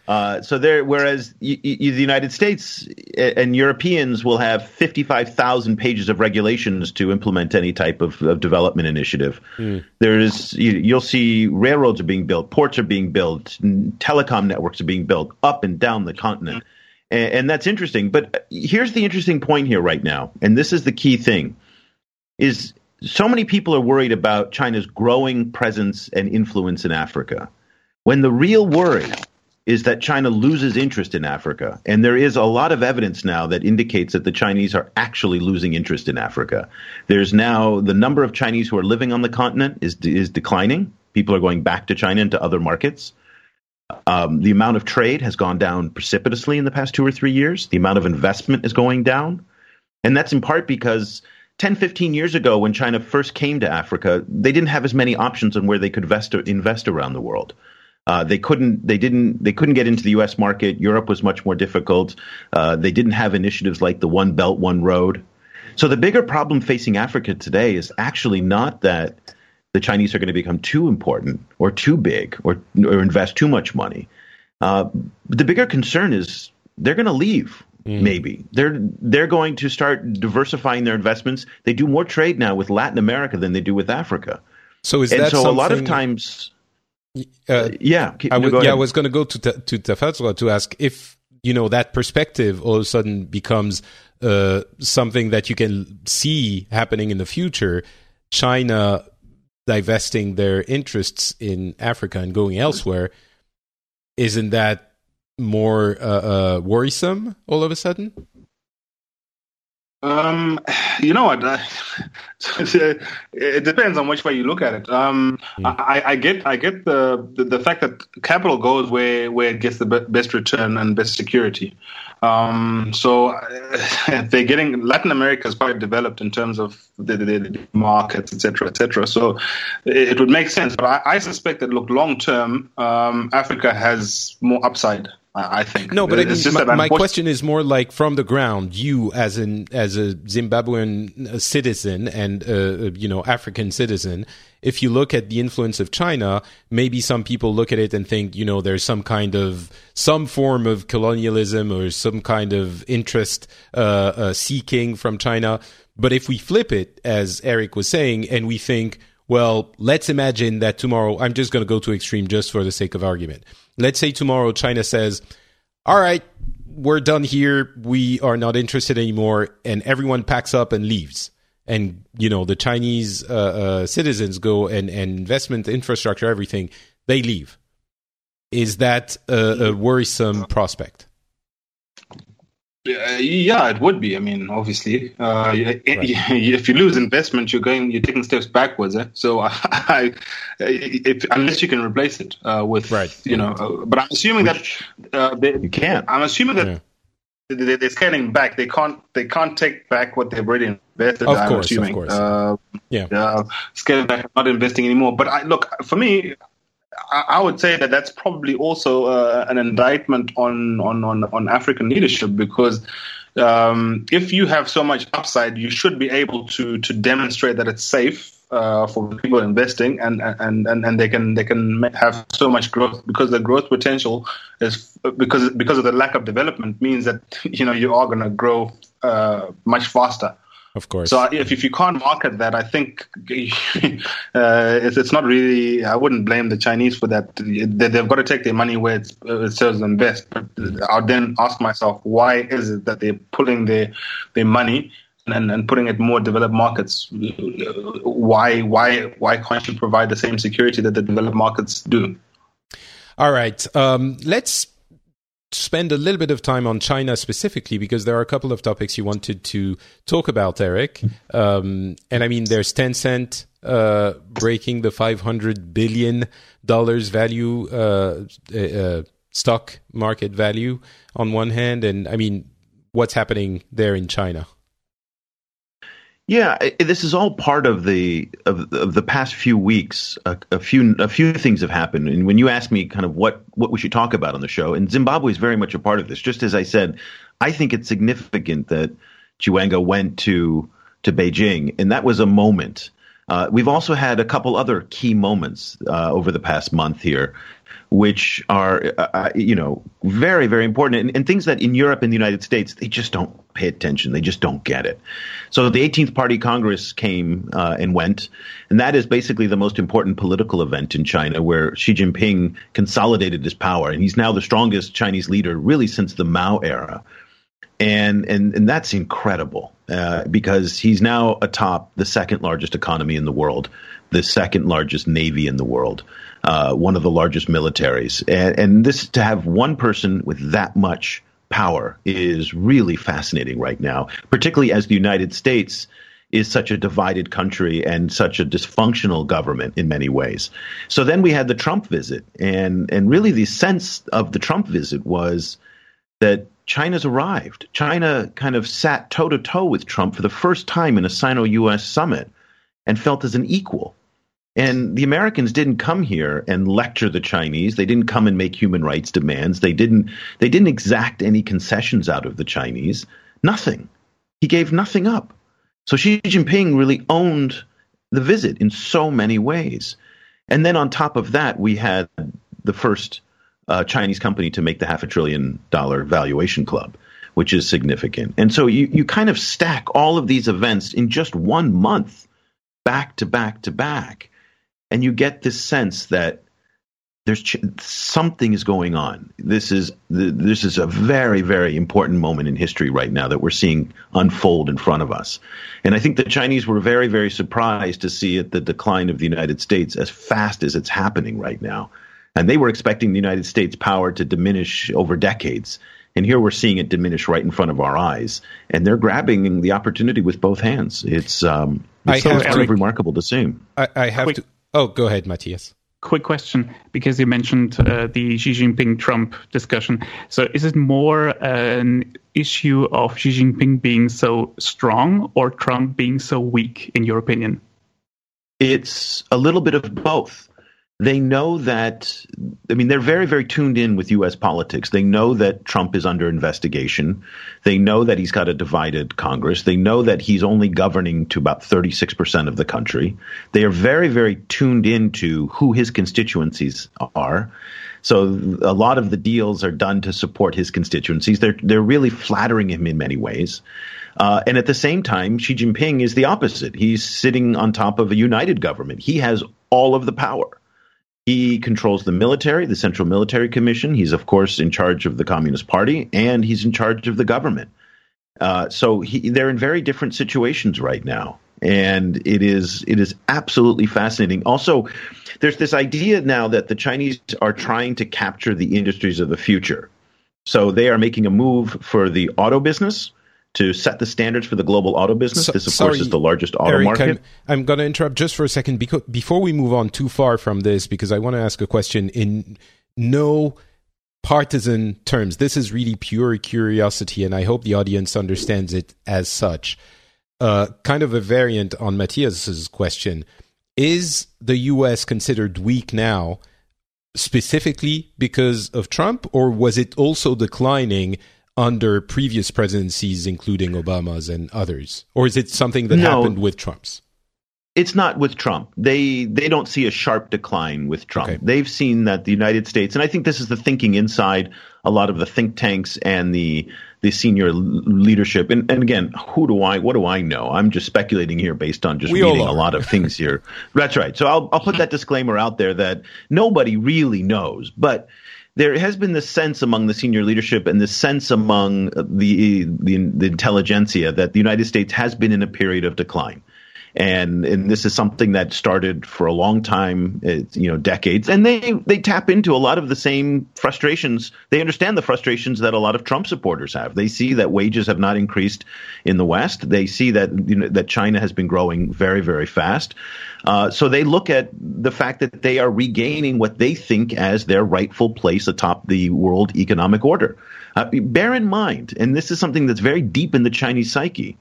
Uh, so there, whereas y- y- the United States and Europeans will have fifty-five thousand pages of regulations to implement any type of, of development initiative. Mm. There is, you, you'll see railroads are being built, ports are being built, telecom networks are being built up and down the continent. Mm. And, and that's interesting. But here's the interesting point here right now, and this is the key thing, is so many people are worried about China's growing presence and influence in Africa, when the real worry is that China loses interest in Africa. And there is a lot of evidence now that indicates that the Chinese are actually losing interest in Africa. There's now the number of Chinese who are living on the continent is is declining. People are going back to China and to other markets. Um, the amount of trade has gone down precipitously in the past two or three years. The amount of investment is going down. And that's in part because ten, fifteen years ago, when China first came to Africa, they didn't have as many options on where they could invest, invest around the world. Uh, they couldn't. They didn't. They couldn't get into the U S market. Europe was much more difficult. Uh, they didn't have initiatives like the One Belt, One Road. So the bigger problem facing Africa today is actually not that the Chinese are going to become too important or too big or or invest too much money. Uh, the bigger concern is they're going to leave. Mm. Maybe they're they're going to start diversifying their investments. They do more trade now with Latin America than they do with Africa. So is and that so something... a lot of times? Uh, yeah, I no, w- yeah, I was going to go to to Tafadzwa to ask if you know that perspective all of a sudden becomes uh, something that you can see happening in the future. China divesting their interests in Africa and going elsewhere. Isn't that more uh, uh, worrisome all of a sudden? Um, you know what? Uh, it depends on which way you look at it. Um, mm. I, I get, I get the, the the fact that capital goes where where it gets the best return and best security. Um, so uh, they're getting Latin America is quite developed in terms of the, the, the markets, et cetera, et cetera. So it, it would make sense. But I, I suspect that look long term, um, Africa has more upside. I think no, but it's I mean, just my, my question is more like from the ground. You, as an as a Zimbabwean citizen and uh, you know African citizen, if you look at the influence of China, maybe some people look at it and think, you know, there's some kind of some form of colonialism or some kind of interest uh, uh, seeking from China. But if we flip it, as Eric was saying, and we think, well, let's imagine that tomorrow. I'm just going to go to extreme just for the sake of argument. Let's say tomorrow China says, all right, we're done here. We are not interested anymore. And everyone packs up and leaves. And, you know, the Chinese uh, uh, citizens go and, and investment, infrastructure, everything, they leave. Is that a, a worrisome prospect? Uh, yeah, it would be. I mean, obviously, uh, right. if you lose investment, you're going, you're taking steps backwards. Eh? So, I, I, if, unless you can replace it uh, with, right. you know, uh, but I'm assuming Which, that uh, they, you can't. I'm assuming that yeah. they, they're scaling back. They can't. They can't take back what they've already invested. Of I'm course, assuming. of course. Uh, yeah, uh, scaling back, not investing anymore. But I, look, for me, I would say that that's probably also uh, an indictment on, on, on, on African leadership, because um, if you have so much upside, you should be able to to demonstrate that it's safe uh, for people investing, and, and, and, and they can they can have so much growth, because the growth potential is because because of the lack of development means that you know you are going to grow uh, much faster. Of course. So if if you can't market that, I think uh, it's, it's not really. I wouldn't blame the Chinese for that. They, they've got to take their money where it's, it serves them best. But I'll then ask myself, why is it that they're pulling their their money and, and putting it more developed markets? Why why why can't you provide the same security that the developed markets do? All right. Um, let's spend a little bit of time on China specifically, because there are a couple of topics you wanted to talk about, Eric. Um, and I mean, there's Tencent uh, breaking the five hundred billion dollars value, uh, uh, stock market value on one hand. And I mean, what's happening there in China? Yeah, this is all part of the of, of the past few weeks. A, a few a few things have happened, and when you ask me kind of what what we should talk about on the show, and Zimbabwe is very much a part of this. Just as I said, I think it's significant that Chiwenga went to to Beijing, and that was a moment. Uh, we've also had a couple other key moments uh, over the past month here, which are, uh, you know, very, very important, and, and things that in Europe and the United States, they just don't pay attention. They just don't get it. So the eighteenth Party Congress came uh, and went, and that is basically the most important political event in China, where Xi Jinping consolidated his power, and he's now the strongest Chinese leader really since the Mao era. And and and that's incredible uh, because he's now atop the second largest economy in the world, the second largest navy in the world, uh, one of the largest militaries. And, and this to have one person with that much power is really fascinating right now, particularly as the United States is such a divided country and such a dysfunctional government in many ways. So then we had the Trump visit, and and really the sense of the Trump visit was that China's arrived. China kind of sat toe-to-toe with Trump for the first time in a Sino-U S summit and felt as an equal. And the Americans didn't come here and lecture the Chinese. They didn't come and make human rights demands. They didn't they didn't exact any concessions out of the Chinese. Nothing. He gave nothing up. So Xi Jinping really owned the visit in so many ways. And then on top of that, we had the first Uh, Chinese company to make the half a trillion dollar valuation club, which is significant. And so you, you kind of stack all of these events in just one month, back to back to back, and you get this sense that there's ch- something is going on. This is the, this is a very, very important moment in history right now that we're seeing unfold in front of us. And I think the Chinese were very, very surprised to see it, the decline of the United States as fast as it's happening right now. And they were expecting the United States' power to diminish over decades. And here we're seeing it diminish right in front of our eyes. And they're grabbing the opportunity with both hands. It's, um, it's so sort of remarkable to see. I, I have quick, to. Oh, go ahead, Matthias. Quick question, because you mentioned uh, the Xi Jinping-Trump discussion. So is it more an issue of Xi Jinping being so strong or Trump being so weak, in your opinion? It's a little bit of both. They know that, I mean, they're very, very tuned in with U S politics. They know that Trump is under investigation. They know that he's got a divided Congress. They know that he's only governing to about thirty-six percent of the country. They are very, very tuned into who his constituencies are. So a lot of the deals are done to support his constituencies. They're, they're really flattering him in many ways. Uh, and at the same time, Xi Jinping is the opposite. He's sitting on top of a united government. He has all of the power. He controls the military, the Central Military Commission. He's, of course, in charge of the Communist Party, and he's in charge of the government. Uh, so he, they're in very different situations right now. And it is it is absolutely fascinating. Also, there's this idea now that the Chinese are trying to capture the industries of the future. So they are making a move for the auto business, to set the standards for the global auto business. So, this, of sorry, course, is the largest auto Eric, market. I'm, I'm going to interrupt just for a second because, before we move on too far from this, because I want to ask a question in no partisan terms. This is really pure curiosity, and I hope the audience understands it as such. Uh, kind of a variant on Matthias's question. Is the U S considered weak now specifically because of Trump, or was it also declining under previous presidencies, including Obama's and others? Or is it something that no, happened with Trump's? It's not with Trump. They they don't see a sharp decline with Trump. Okay. They've seen that the United States, and I think this is the thinking inside a lot of the think tanks and the the senior leadership. And, and again, who do I, what do I know? I'm just speculating here based on just we reading a lot of things here. That's right. So I'll I'll put that disclaimer out there that nobody really knows, but there has been this sense among the senior leadership and this sense among the, the the intelligentsia that the United States has been in a period of decline. And and this is something that started for a long time, you know, decades. And they, they tap into a lot of the same frustrations. They understand the frustrations that a lot of Trump supporters have. They see that wages have not increased in the West. They see that, you know, that China has been growing very, very fast. Uh, so they look at the fact that they are regaining what they think as their rightful place atop the world economic order. Uh, bear in mind, and this is something that's very deep in the Chinese psyche,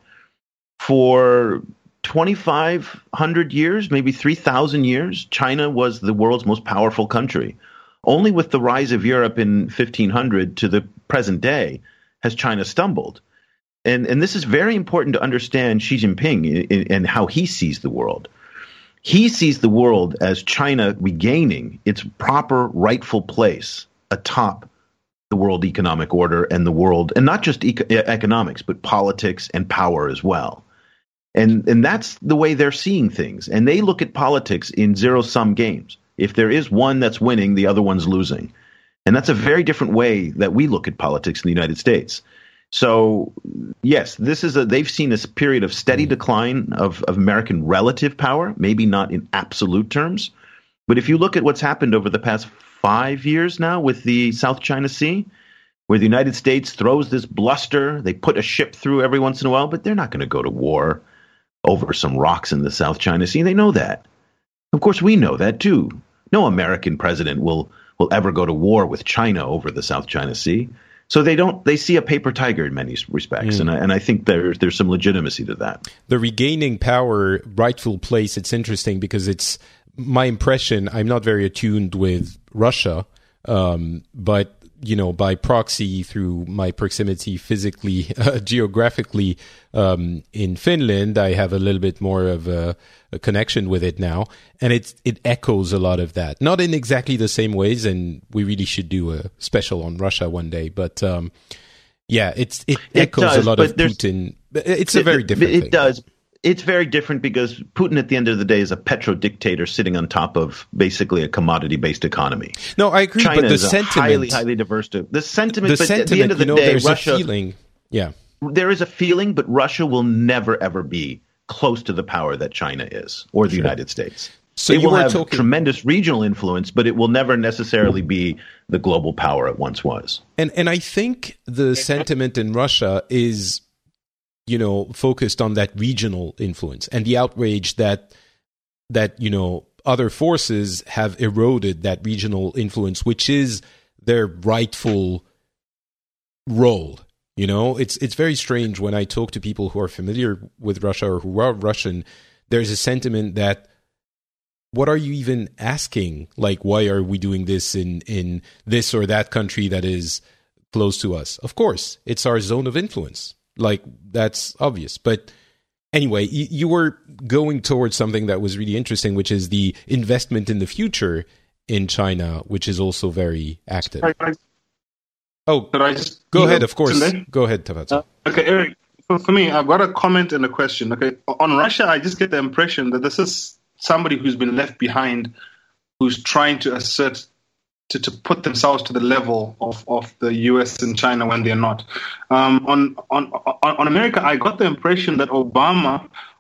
for twenty-five hundred years, maybe three thousand years, China was the world's most powerful country. Only with the rise of Europe in fifteen hundred to the present day has China stumbled. And, and this is very important to understand Xi Jinping and how he sees the world. He sees the world as China regaining its proper rightful place atop the world economic order and the world, and not just eco- economics, but politics and power as well. And and that's the way they're seeing things. And they look at politics in zero-sum games. If there is one that's winning, the other one's losing. And that's a very different way that we look at politics in the United States. So, yes, this is a they've seen this period of steady decline of, of American relative power, maybe not in absolute terms. But if you look at what's happened over the past five years now with the South China Sea, where the United States throws this bluster, they put a ship through every once in a while, but they're not going to go to war over some rocks in the South China Sea. They know that. Of course, we know that, too. No American president will will ever go to war with China over the South China Sea. So they don't. They see a paper tiger in many respects, mm. and I, and I think there's there's some legitimacy to that. The regaining power, rightful place. It's interesting because it's my impression. I'm not very attuned with Russia, um, but you know, by proxy through my proximity physically, uh, geographically um, in Finland, I have a little bit more of a, a connection with it now, and it it echoes a lot of that. Not in exactly the same ways, and we really should do a special on Russia one day. But um, yeah, it's it, it echoes does, a lot of Putin. It's a very different. It, it thing. does. It's very different because Putin, at the end of the day, is a petro-dictator sitting on top of basically a commodity-based economy. No, I agree, China but the is sentiment, a highly, highly diverse. To, the sentiment, the but sentiment, at the end of the you know, day, there's Russia, a feeling. Yeah, there is a feeling, but Russia will never ever be close to the power that China is, or the sure. United States. So it you will were have talking... tremendous regional influence, but it will never necessarily be the global power it once was. And and I think the sentiment in Russia is, you know, focused on that regional influence and the outrage that, that, you know, other forces have eroded that regional influence, which is their rightful role. You know, it's, it's very strange when I talk to people who are familiar with Russia or who are Russian, there's a sentiment that, what are you even asking? Like, why are we doing this in, in this or that country that is close to us? Of course, it's our zone of influence. Like, that's obvious. But anyway, you, you were going towards something that was really interesting, which is the investment in the future in China, which is also very active. Could I, oh, could I just go ahead, of course. Go ahead, Tavazo. Uh, okay, Eric, for, for me, I've got a comment and a question. Okay, on Russia, I just get the impression that this is somebody who's been left behind, who's trying to assert To, to put themselves to the level of, of the U S and China when they're not. Um, on, on on America, I got the impression that Obama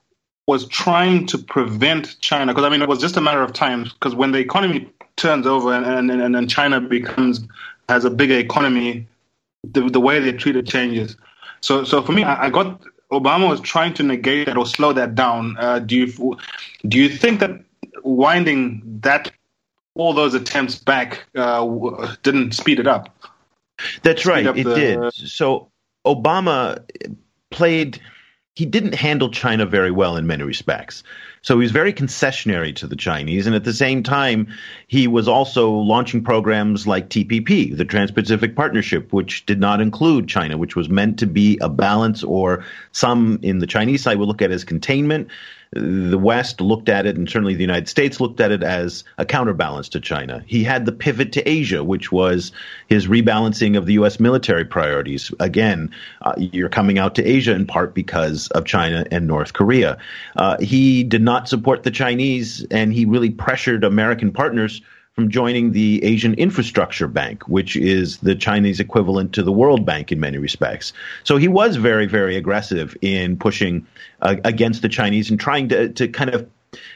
was trying to prevent China, because I mean it was just a matter of time. Because when the economy turns over and and, and, and China becomes has a bigger economy, the, the way they treat it changes. So so for me, I, I got Obama was trying to negate that or slow that down. Uh, do you do you think that winding that all those attempts back uh, didn't speed it up? That's right, it the, did. So Obama played, he didn't handle China very well in many respects. So he was very concessionary to the Chinese. And at the same time, he was also launching programs like T P P, the Trans-Pacific Partnership, which did not include China, which was meant to be a balance, or some in the Chinese side would look at it as containment. The West looked at it, and certainly the United States looked at it as a counterbalance to China. He had the pivot to Asia, which was his rebalancing of the U S military priorities. Again, uh, you're coming out to Asia in part because of China and North Korea. Uh, he did not support the Chinese, and he really pressured American partners from joining the Asian Infrastructure Bank, which is the Chinese equivalent to the World Bank in many respects. So he was very, very aggressive in pushing uh, against the Chinese and trying to, to kind of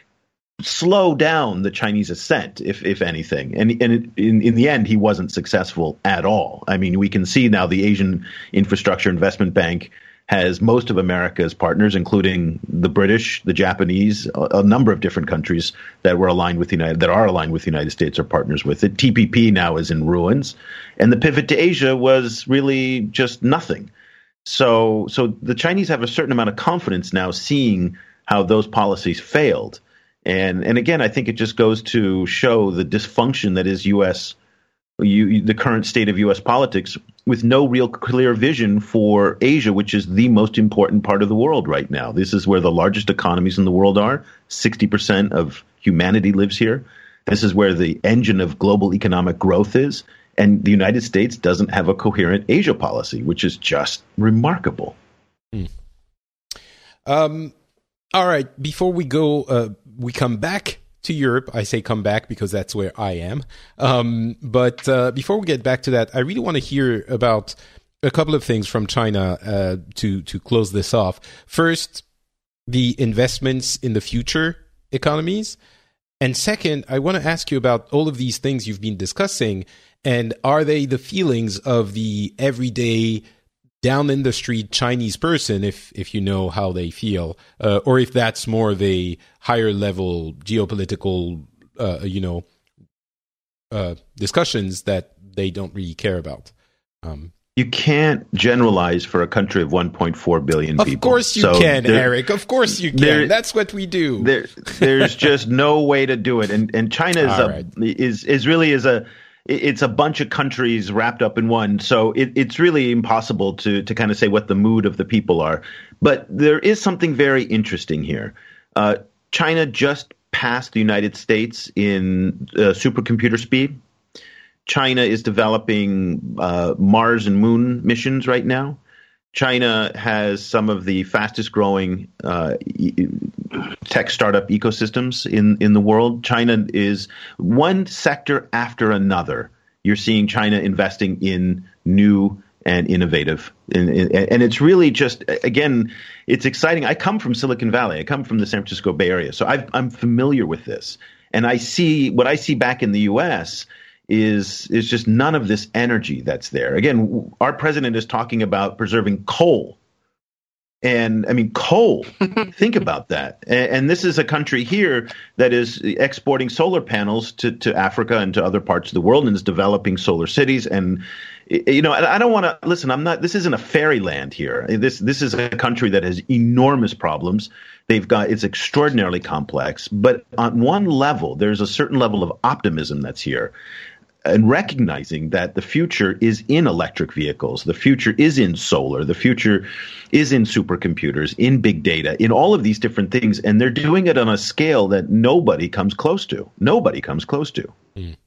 slow down the Chinese ascent, if if anything. And, and it, in, in the end, he wasn't successful at all. I mean, we can see now the Asian Infrastructure Investment Bank has most of America's partners, including the British, the Japanese, a, a number of different countries that were aligned with the United, that are aligned with the United States, are partners with it. T P P now is in ruins, and the pivot to Asia was really just nothing. So, so the Chinese have a certain amount of confidence now, seeing how those policies failed, and and again, I think it just goes to show the dysfunction that is U S you, the current state of U S politics with no real clear vision for Asia, which is the most important part of the world right now. This is where the largest economies in the world are. sixty percent of humanity lives here. This is where the engine of global economic growth is. And the United States doesn't have a coherent Asia policy, which is just remarkable. Hmm. Um, all right. Before we go, uh, we come back to Europe. I say come back because that's where I am. Um, but uh, before we get back to that, I really want to hear about a couple of things from China uh, to to close this off. First, the investments in the future economies. And second, I want to ask you about all of these things you've been discussing. And are they the feelings of the everyday down in the street Chinese person, if if you know how they feel, uh, or if that's more of a higher level geopolitical, uh, you know, uh, discussions that they don't really care about? Um, you can't generalize for a country of one point four billion people. Of course you so can, there, Eric. Of course you can. There, that's what we do. There, there's just no way to do it. And and China is a, right. is is really is a it's a bunch of countries wrapped up in one. So it, it's really impossible to to kind of say what the mood of the people are. But there is something very interesting here. Uh, China just passed the United States in uh, supercomputer speed. China is developing uh, Mars and Moon missions right now. China has some of the fastest growing uh, e- tech startup ecosystems in, in the world. China is one sector after another. You're seeing China investing in new and innovative. In, in, and it's really just, again, it's exciting. I come from Silicon Valley. I come from the San Francisco Bay Area. So I've, I'm familiar with this. And I see what I see back in the U S is is just none of this energy that's there. Again, our president is talking about preserving coal. And I mean, coal, think about that. And, and this is a country here that is exporting solar panels to, to Africa and to other parts of the world and is developing solar cities. And, you know, I don't want to listen, I'm not, this isn't a fairyland here. This, this is a country that has enormous problems. They've got, it's extraordinarily complex, but on one level, there's a certain level of optimism that's here. And recognizing that the future is in electric vehicles, the future is in solar, the future is in supercomputers, in big data, in all of these different things. And they're doing it on a scale that nobody comes close to. Nobody comes close to. Mm.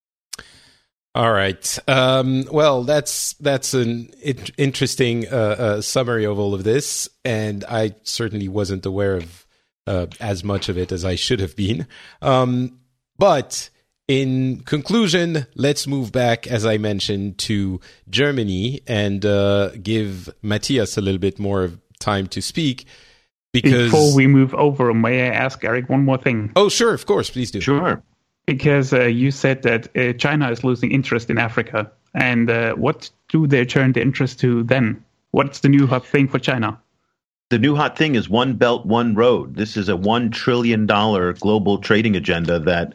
All right. Um, well, that's that's an it, interesting uh, uh, summary of all of this. And I certainly wasn't aware of uh, as much of it as I should have been. Um, but... In conclusion, let's move back, as I mentioned, to Germany and uh, give Matthias a little bit more time to speak. Because before we move over, may I ask Eric one more thing? Oh, sure, of course, please do. Sure. Because uh, you said that uh, China is losing interest in Africa. And uh, what do they turn the interest to then? What's the new hot thing for China? The new hot thing is One Belt, One Road. This is a one trillion dollars global trading agenda that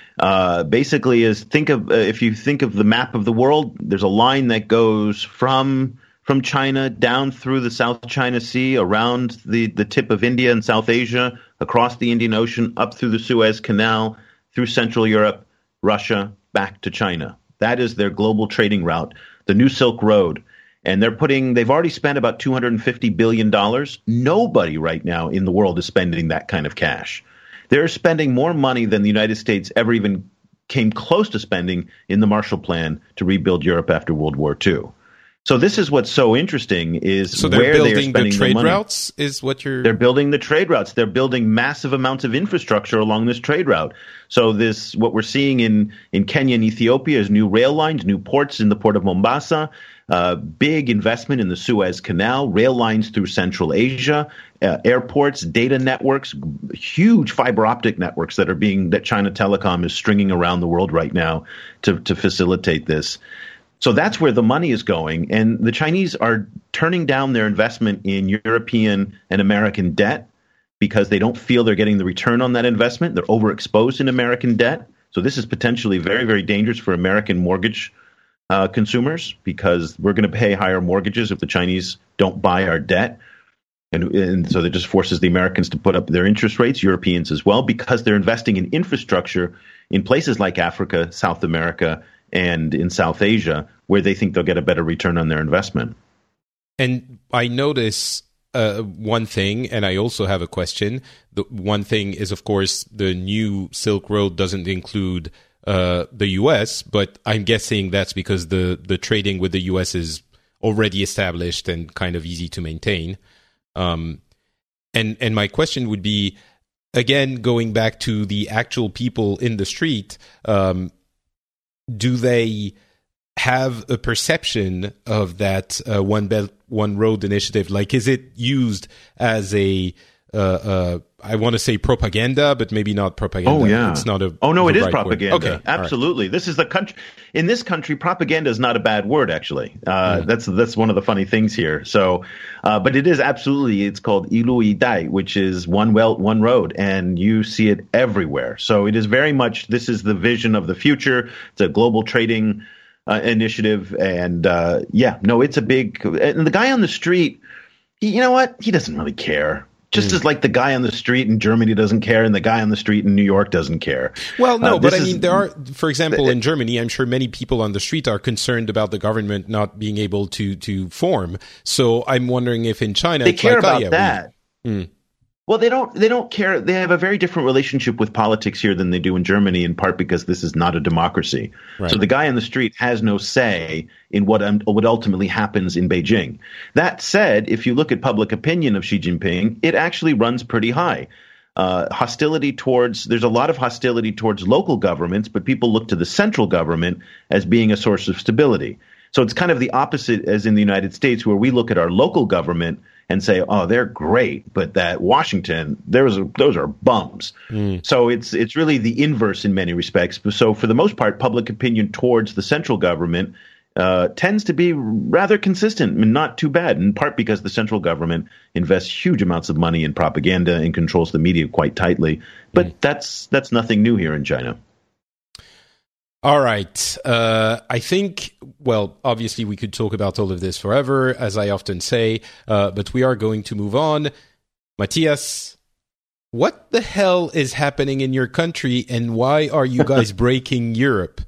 Uh, basically is think of, uh, if you think of the map of the world, there's a line that goes from from China down through the South China Sea, around the, the tip of India and South Asia, across the Indian Ocean, up through the Suez Canal, through Central Europe, Russia, back to China. That is their global trading route, the New Silk Road. And they're putting, they've already spent about two hundred fifty billion dollars. Nobody right now in the world is spending that kind of cash. They're spending more money than the United States ever even came close to spending in the Marshall Plan to rebuild Europe after World War Two. So this is what's so interesting is so they're where building they are spending the trade money. routes is what you're. They're building the trade routes. They're building massive amounts of infrastructure along this trade route. So this, what we're seeing in in Kenya and Ethiopia is new rail lines, new ports in the port of Mombasa. Uh, big investment in the Suez Canal, rail lines through Central Asia, uh, airports, data networks, huge fiber optic networks that are being that China Telecom is stringing around the world right now to, to facilitate this. So that's where the money is going. And the Chinese are turning down their investment in European and American debt because they don't feel they're getting the return on that investment. They're overexposed in American debt. So this is potentially very, very dangerous for American mortgage Uh, consumers, because we're going to pay higher mortgages if the Chinese don't buy our debt. And, and so that just forces the Americans to put up their interest rates, Europeans as well, because they're investing in infrastructure in places like Africa, South America, and in South Asia, where they think they'll get a better return on their investment. And I notice uh, one thing, and I also have a question. The one thing is, of course, the new Silk Road doesn't include uh, the U S, but I'm guessing that's because the, the trading with the U S is already established and kind of easy to maintain. Um, and and my question would be, again, going back to the actual people in the street, um, do they have a perception of that uh, One Belt, One Road initiative? Like, is it used as a, uh, uh, I want to say propaganda, but maybe not propaganda. Oh, yeah. It's not a. Oh, no, it is right propaganda. Word. Okay. Absolutely. Right. This is the country. In this country, propaganda is not a bad word, actually. Uh, mm. That's that's one of the funny things here. So, uh, but it is absolutely, it's called Ilu Idai, which is one well, one road, and you see it everywhere. So it is very much, this is the vision of the future. It's a global trading uh, initiative. And uh, yeah, no, it's a big, and the guy on the street, he, you know what? He doesn't really care. Just mm. as like the guy on the street in Germany doesn't care and the guy on the street in New York doesn't care. Well, no, uh, but I is, mean, there are, for example, in Germany, I'm sure many people on the street are concerned about the government not being able to to form. So I'm wondering if in China, they it's care like, about oh, yeah, that. We, mm. Well, they don't. They don't care. They have a very different relationship with politics here than they do in Germany, in part because this is not a democracy. Right. So the guy on the street has no say in what um, what ultimately happens in Beijing. That said, if you look at public opinion of Xi Jinping, it actually runs pretty high. Uh, hostility towards there's a lot of hostility towards local governments, but people look to the central government as being a source of stability. So it's kind of the opposite as in the United States, where we look at our local government and say, oh, they're great, but that Washington, there's a, those are bums. Mm. So it's it's really the inverse in many respects. So for the most part, public opinion towards the central government uh, tends to be rather consistent and not too bad, in part because the central government invests huge amounts of money in propaganda and controls the media quite tightly. But mm. that's that's nothing new here in China. All right. Uh, I think, well, obviously we could talk about all of this forever, as I often say, uh, but we are going to move on. Matthias, what the hell is happening in your country and why are you guys breaking Europe?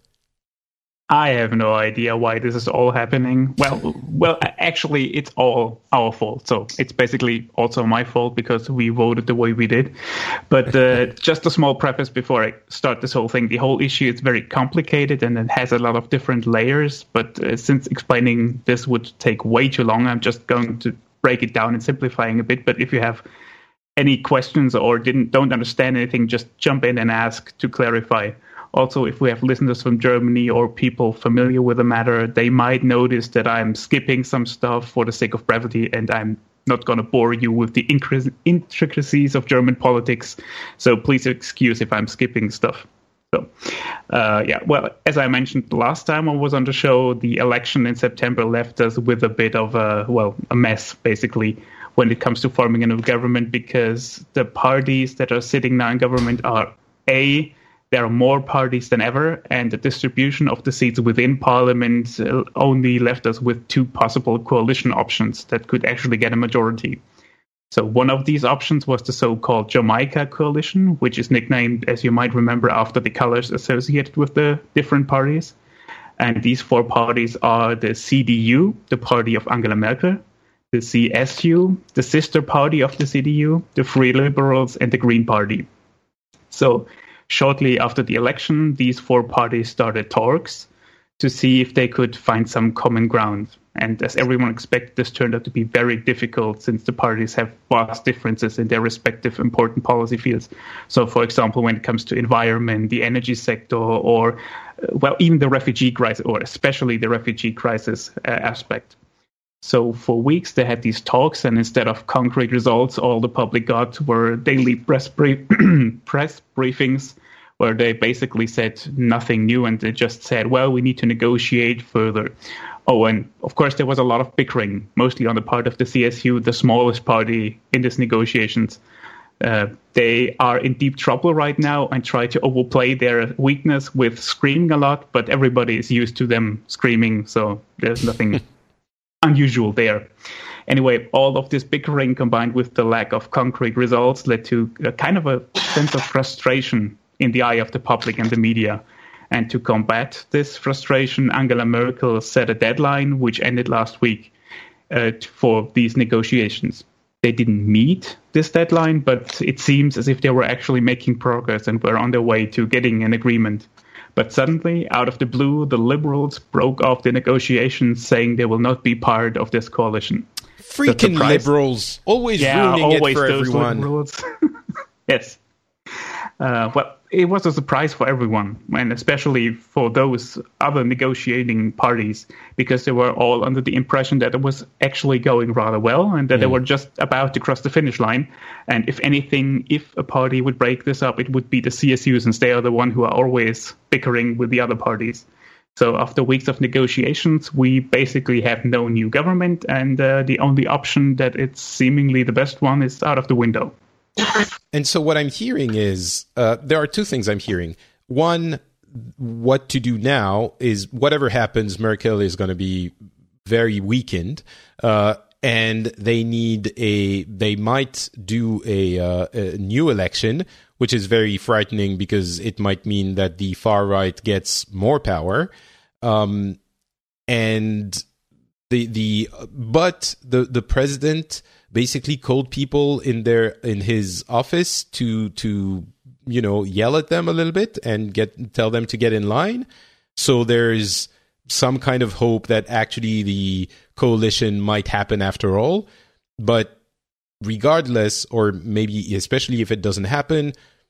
I have no idea why this is all happening. Well, well, actually, it's all our fault. So it's basically also my fault because we voted the way we did. But uh, just a small preface before I start this whole thing. The whole issue is very complicated and it has a lot of different layers. But uh, since explaining this would take way too long, I'm just going to break it down and simplifying a bit. But if you have any questions or didn't don't understand anything, just jump in and ask to clarify. Also, if we have listeners from Germany or people familiar with the matter, they might notice that I'm skipping some stuff for the sake of brevity, and I'm not going to bore you with the intricacies of German politics. So please excuse if I'm skipping stuff. So, uh, yeah, well, as I mentioned last time I was on the show, the election in September left us with a bit of a, well, a mess, basically, when it comes to forming a new government, because the parties that are sitting now in government are A, there are more parties than ever, and the distribution of the seats within Parliament only left us with two possible coalition options that could actually get a majority. So one of these options was the so-called Jamaica coalition, which is nicknamed, as you might remember, after the colors associated with the different parties. And these four parties are the C D U, the party of Angela Merkel, the C S U, the sister party of the C D U, the Free Liberals, and the Green Party. So shortly after the election, these four parties started talks to see if they could find some common ground. And as everyone expected, this turned out to be very difficult since the parties have vast differences in their respective important policy fields. So, for example, when it comes to environment, the energy sector, or, well, even the refugee crisis, or especially the refugee crisis uh, aspect. So for weeks, they had these talks, and instead of concrete results, all the public got were daily press, brief- press briefings where they basically said nothing new, and they just said, well, we need to negotiate further. Oh, and of course, there was a lot of bickering, mostly on the part of the C S U, the smallest party in these negotiations. Uh, they are in deep trouble right now and try to overplay their weakness with screaming a lot, but everybody is used to them screaming, so there's nothing unusual there. Anyway, all of this bickering combined with the lack of concrete results led to a kind of a sense of frustration in the eye of the public and the media. And to combat this frustration, Angela Merkel set a deadline, which ended last week, uh, for these negotiations. They didn't meet this deadline, but it seems as if they were actually making progress and were on their way to getting an agreement. But suddenly, out of the blue, the Liberals broke off the negotiations, saying they will not be part of this coalition. Freaking Liberals, always yeah, ruining always it for those everyone. Liberals. Yes. Uh, well, it was a surprise for everyone, and especially for those other negotiating parties, because they were all under the impression that it was actually going rather well and that mm. they were just about to cross the finish line. And if anything, if a party would break this up, it would be the C S U, since they are the one who are always bickering with the other parties. So after weeks of negotiations, we basically have no new government, and uh, the only option that it's seemingly the best one is out of the window. And so what I'm hearing is, uh, there are two things I'm hearing. One, what to do now is whatever happens, Merkel is going to be very weakened, uh, and they need a, they might do a, uh, a new election, which is very frightening because it might mean that the far right gets more power. Um, and the, the, but the, the president basically called people in their in his office to to you know yell at them a little bit and get tell them to get in line. So there's some kind of hope that actually the coalition might happen after all. But regardless, or maybe especially if it doesn't happen,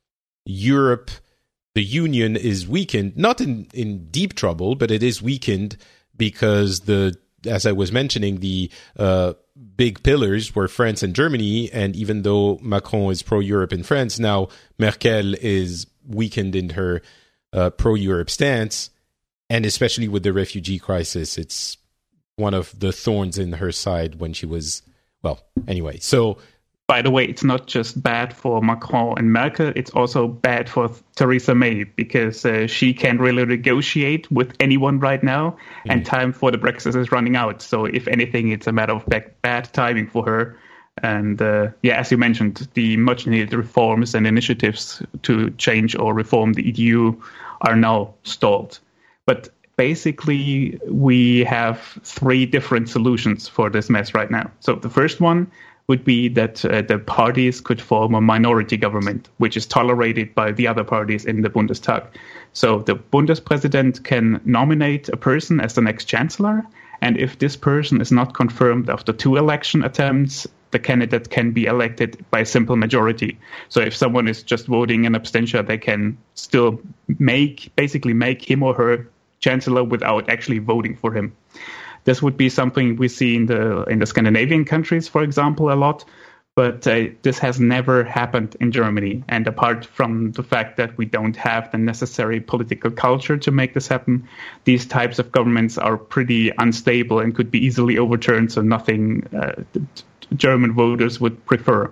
Europe, the Union is weakened, not in, in deep trouble, but it is weakened because the, as I was mentioning, the uh, big pillars were France and Germany, and even though Macron is pro-Europe in France, now Merkel is weakened in her uh, pro-Europe stance, and especially with the refugee crisis, it's one of the thorns in her side when she was, well, anyway, so... By the way, it's not just bad for Macron and Merkel, it's also bad for Theresa May, because uh, she can't really negotiate with anyone right now, mm-hmm. and time for the Brexit is running out. So if anything, it's a matter of bad, bad timing for her. And uh, yeah, as you mentioned, the much-needed reforms and initiatives to change or reform the E U are now stalled. But basically, we have three different solutions for this mess right now. So the first one would be that uh, the parties could form a minority government, which is tolerated by the other parties in the Bundestag. So the Bundespräsident can nominate a person as the next chancellor, and if this person is not confirmed after two election attempts, the candidate can be elected by a simple majority. So if someone is just voting an abstention, they can still make, basically make him or her chancellor without actually voting for him. This would be something we see in the in the Scandinavian countries, for example, a lot. But uh, this has never happened in Germany. And apart from the fact that we don't have the necessary political culture to make this happen, these types of governments are pretty unstable and could be easily overturned. So nothing uh, German voters would prefer.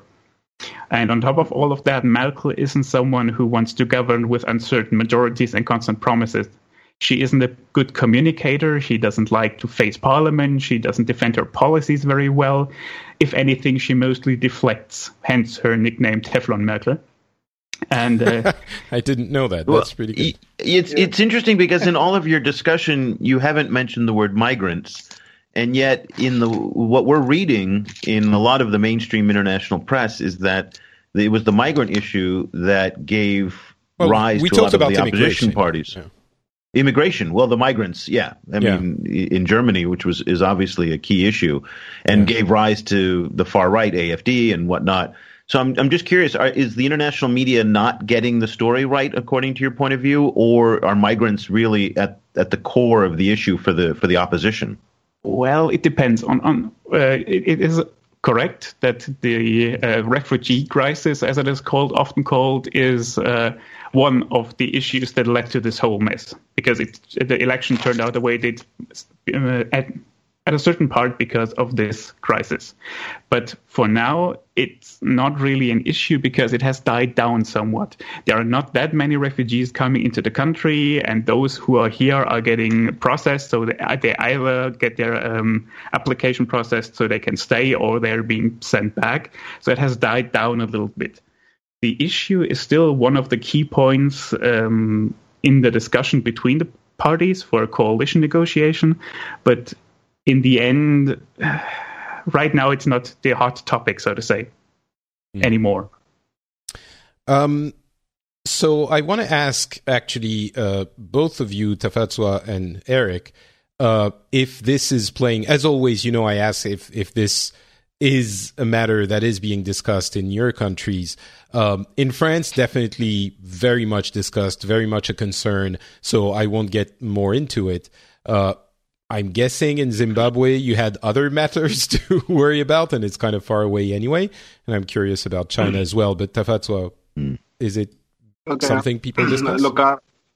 And on top of all of that, Merkel isn't someone who wants to govern with uncertain majorities and constant promises. She isn't a good communicator. She doesn't like to face parliament. She doesn't defend her policies very well. If anything, she mostly deflects, hence her nickname Teflon Merkel. And uh, I didn't know that. That's well, pretty good. It's, it's interesting because in all of your discussion, you haven't mentioned the word migrants. And yet in the what we're reading in a lot of the mainstream international press is that it was the migrant issue that gave well, rise to a lot of the opposition parties. Yeah. Immigration, well, the migrants, yeah. I yeah. mean, in Germany, which was is obviously a key issue, and yeah. gave rise to the far right, A F D, and whatnot. So I'm I'm just curious: are, is the international media not getting the story right, according to your point of view, or are migrants really at, at the core of the issue for the for the opposition? Well, it depends on on. Uh, it, it is correct that the uh, refugee crisis, as it is called, often called, is uh, one of the issues that led to this whole mess, because it, the election turned out the way it did uh, at, at a certain part because of this crisis. But for now, it's not really an issue because it has died down somewhat. There are not that many refugees coming into the country, and those who are here are getting processed. So they, they either get their um, application processed so they can stay, or they're being sent back. So it has died down a little bit. The issue is still one of the key points um, in the discussion between the parties for a coalition negotiation. But in the end, right now, it's not the hot topic, so to say, mm. anymore. Um. So I want to ask, actually, uh, both of you, Tafatsoa and Eric, uh, if this is playing, as always, you know, I ask if, if this is a matter that is being discussed in your countries. Um, in France, definitely very much discussed, very much a concern, so I won't get more into it. Uh, I'm guessing in Zimbabwe you had other matters to worry about, and it's kind of far away anyway, and I'm curious about China mm. as well. But Tafatsoa, mm. is it Okay. something people discuss? Look, I,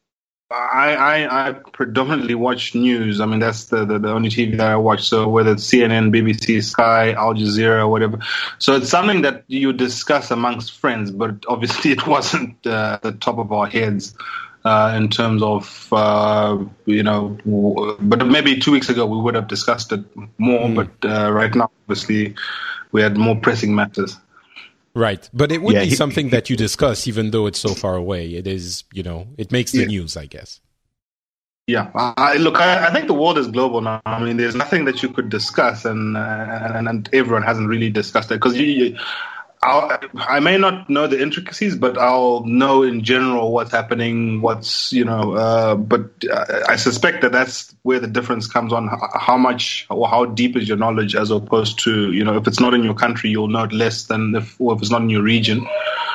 I I predominantly watch news. I mean, that's the, the, the only T V that I watch. So whether it's C N N, B B C, Sky, Al Jazeera, whatever. So it's something that you discuss amongst friends, but obviously it wasn't uh, the top of our heads uh, in terms of, uh, you know, but maybe two weeks ago we would have discussed it more, mm. but uh, right now, obviously, we had more pressing matters. Right, but it would yeah, be he, something that you discuss, even though it's so far away. It is, you know, it makes the yeah. news, I guess. Yeah, I, look, I, I think the world is global now. I mean, there's nothing that you could discuss, and uh, and, and everyone hasn't really discussed it because you, you, I'll, I may not know the intricacies, but I'll know in general what's happening. What's you know, uh, but I suspect that that's where the difference comes on how much or how deep is your knowledge, as opposed to you know, if it's not in your country, you'll know it less than if, or if it's not in your region,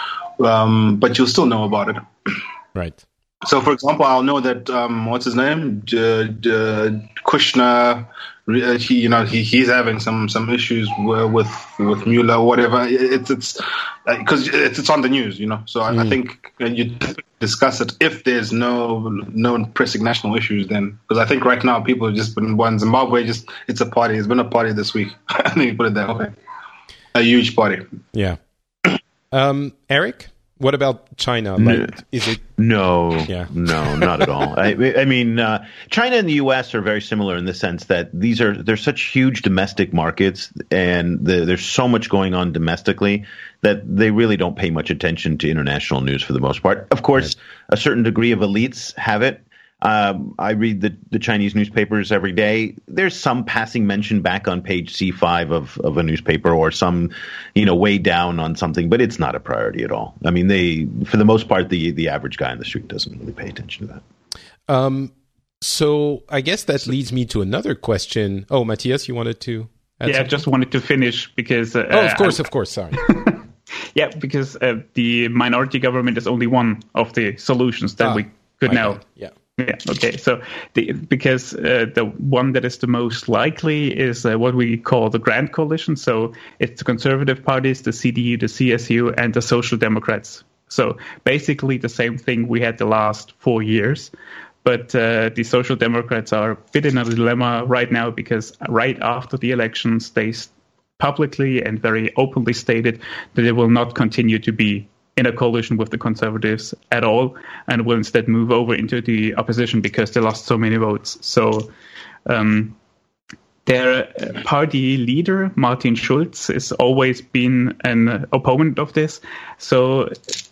um, but you'll still know about it. Right. So, for example, I'll know that um, what's his name, uh, uh, Kushner. He, you know, he, he's having some, some issues with with Mueller or whatever. It's it's because uh, it's it's on the news, you know. So mm. I, I think you discuss it if there's no no pressing national issues. Then because I think right now people have just been one Zimbabwe. Just it's a party. It's been a party this week. I think you put it that way. A huge party. Yeah. Um, Eric. What about China? Like, is it no, yeah. no, not at all. I, I mean, uh, China and the U S are very similar in the sense that these are they're such huge domestic markets, and the, there's so much going on domestically that they really don't pay much attention to international news for the most part. Of course, right. a certain degree of elites have it. Um, I read the, the Chinese newspapers every day. There's some passing mention back on page C five of, of a newspaper, or some, you know, way down on something, but it's not a priority at all. I mean, they, for the most part, the, the average guy on the street doesn't really pay attention to that. Um, so I guess that leads me to another question. Oh, Matthias, you wanted to add Yeah, something? I just wanted to finish because... Uh, oh, of course, I, of course, sorry. yeah, because uh, the minority government is only one of the solutions that ah, we could now... Yeah. Yeah. Okay. So, the, because uh, the one that is the most likely is uh, what we call the Grand Coalition. So it's the Conservative parties, the C D U, the C S U, and the Social Democrats. So basically the same thing we had the last four years. But uh, the Social Democrats are a bit in a dilemma right now because right after the elections, they publicly and very openly stated that they will not continue to be in a coalition with the Conservatives at all, and will instead move over into the opposition because they lost so many votes. So um, their party leader, Martin Schulz, has always been an opponent of this. So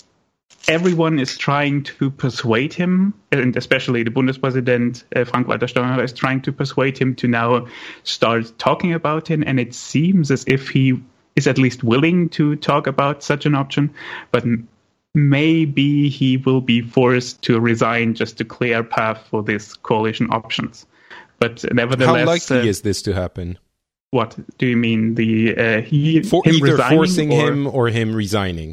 everyone is trying to persuade him, and especially the Bundespräsident, uh, Frank-Walter Steinmeier, is trying to persuade him to now start talking about it, and it seems as if he is at least willing to talk about such an option, but m- maybe he will be forced to resign just to clear a path for these coalition options. But nevertheless, how likely uh, is this to happen? What do you mean? The uh, he for him either resigning forcing or, him or him resigning?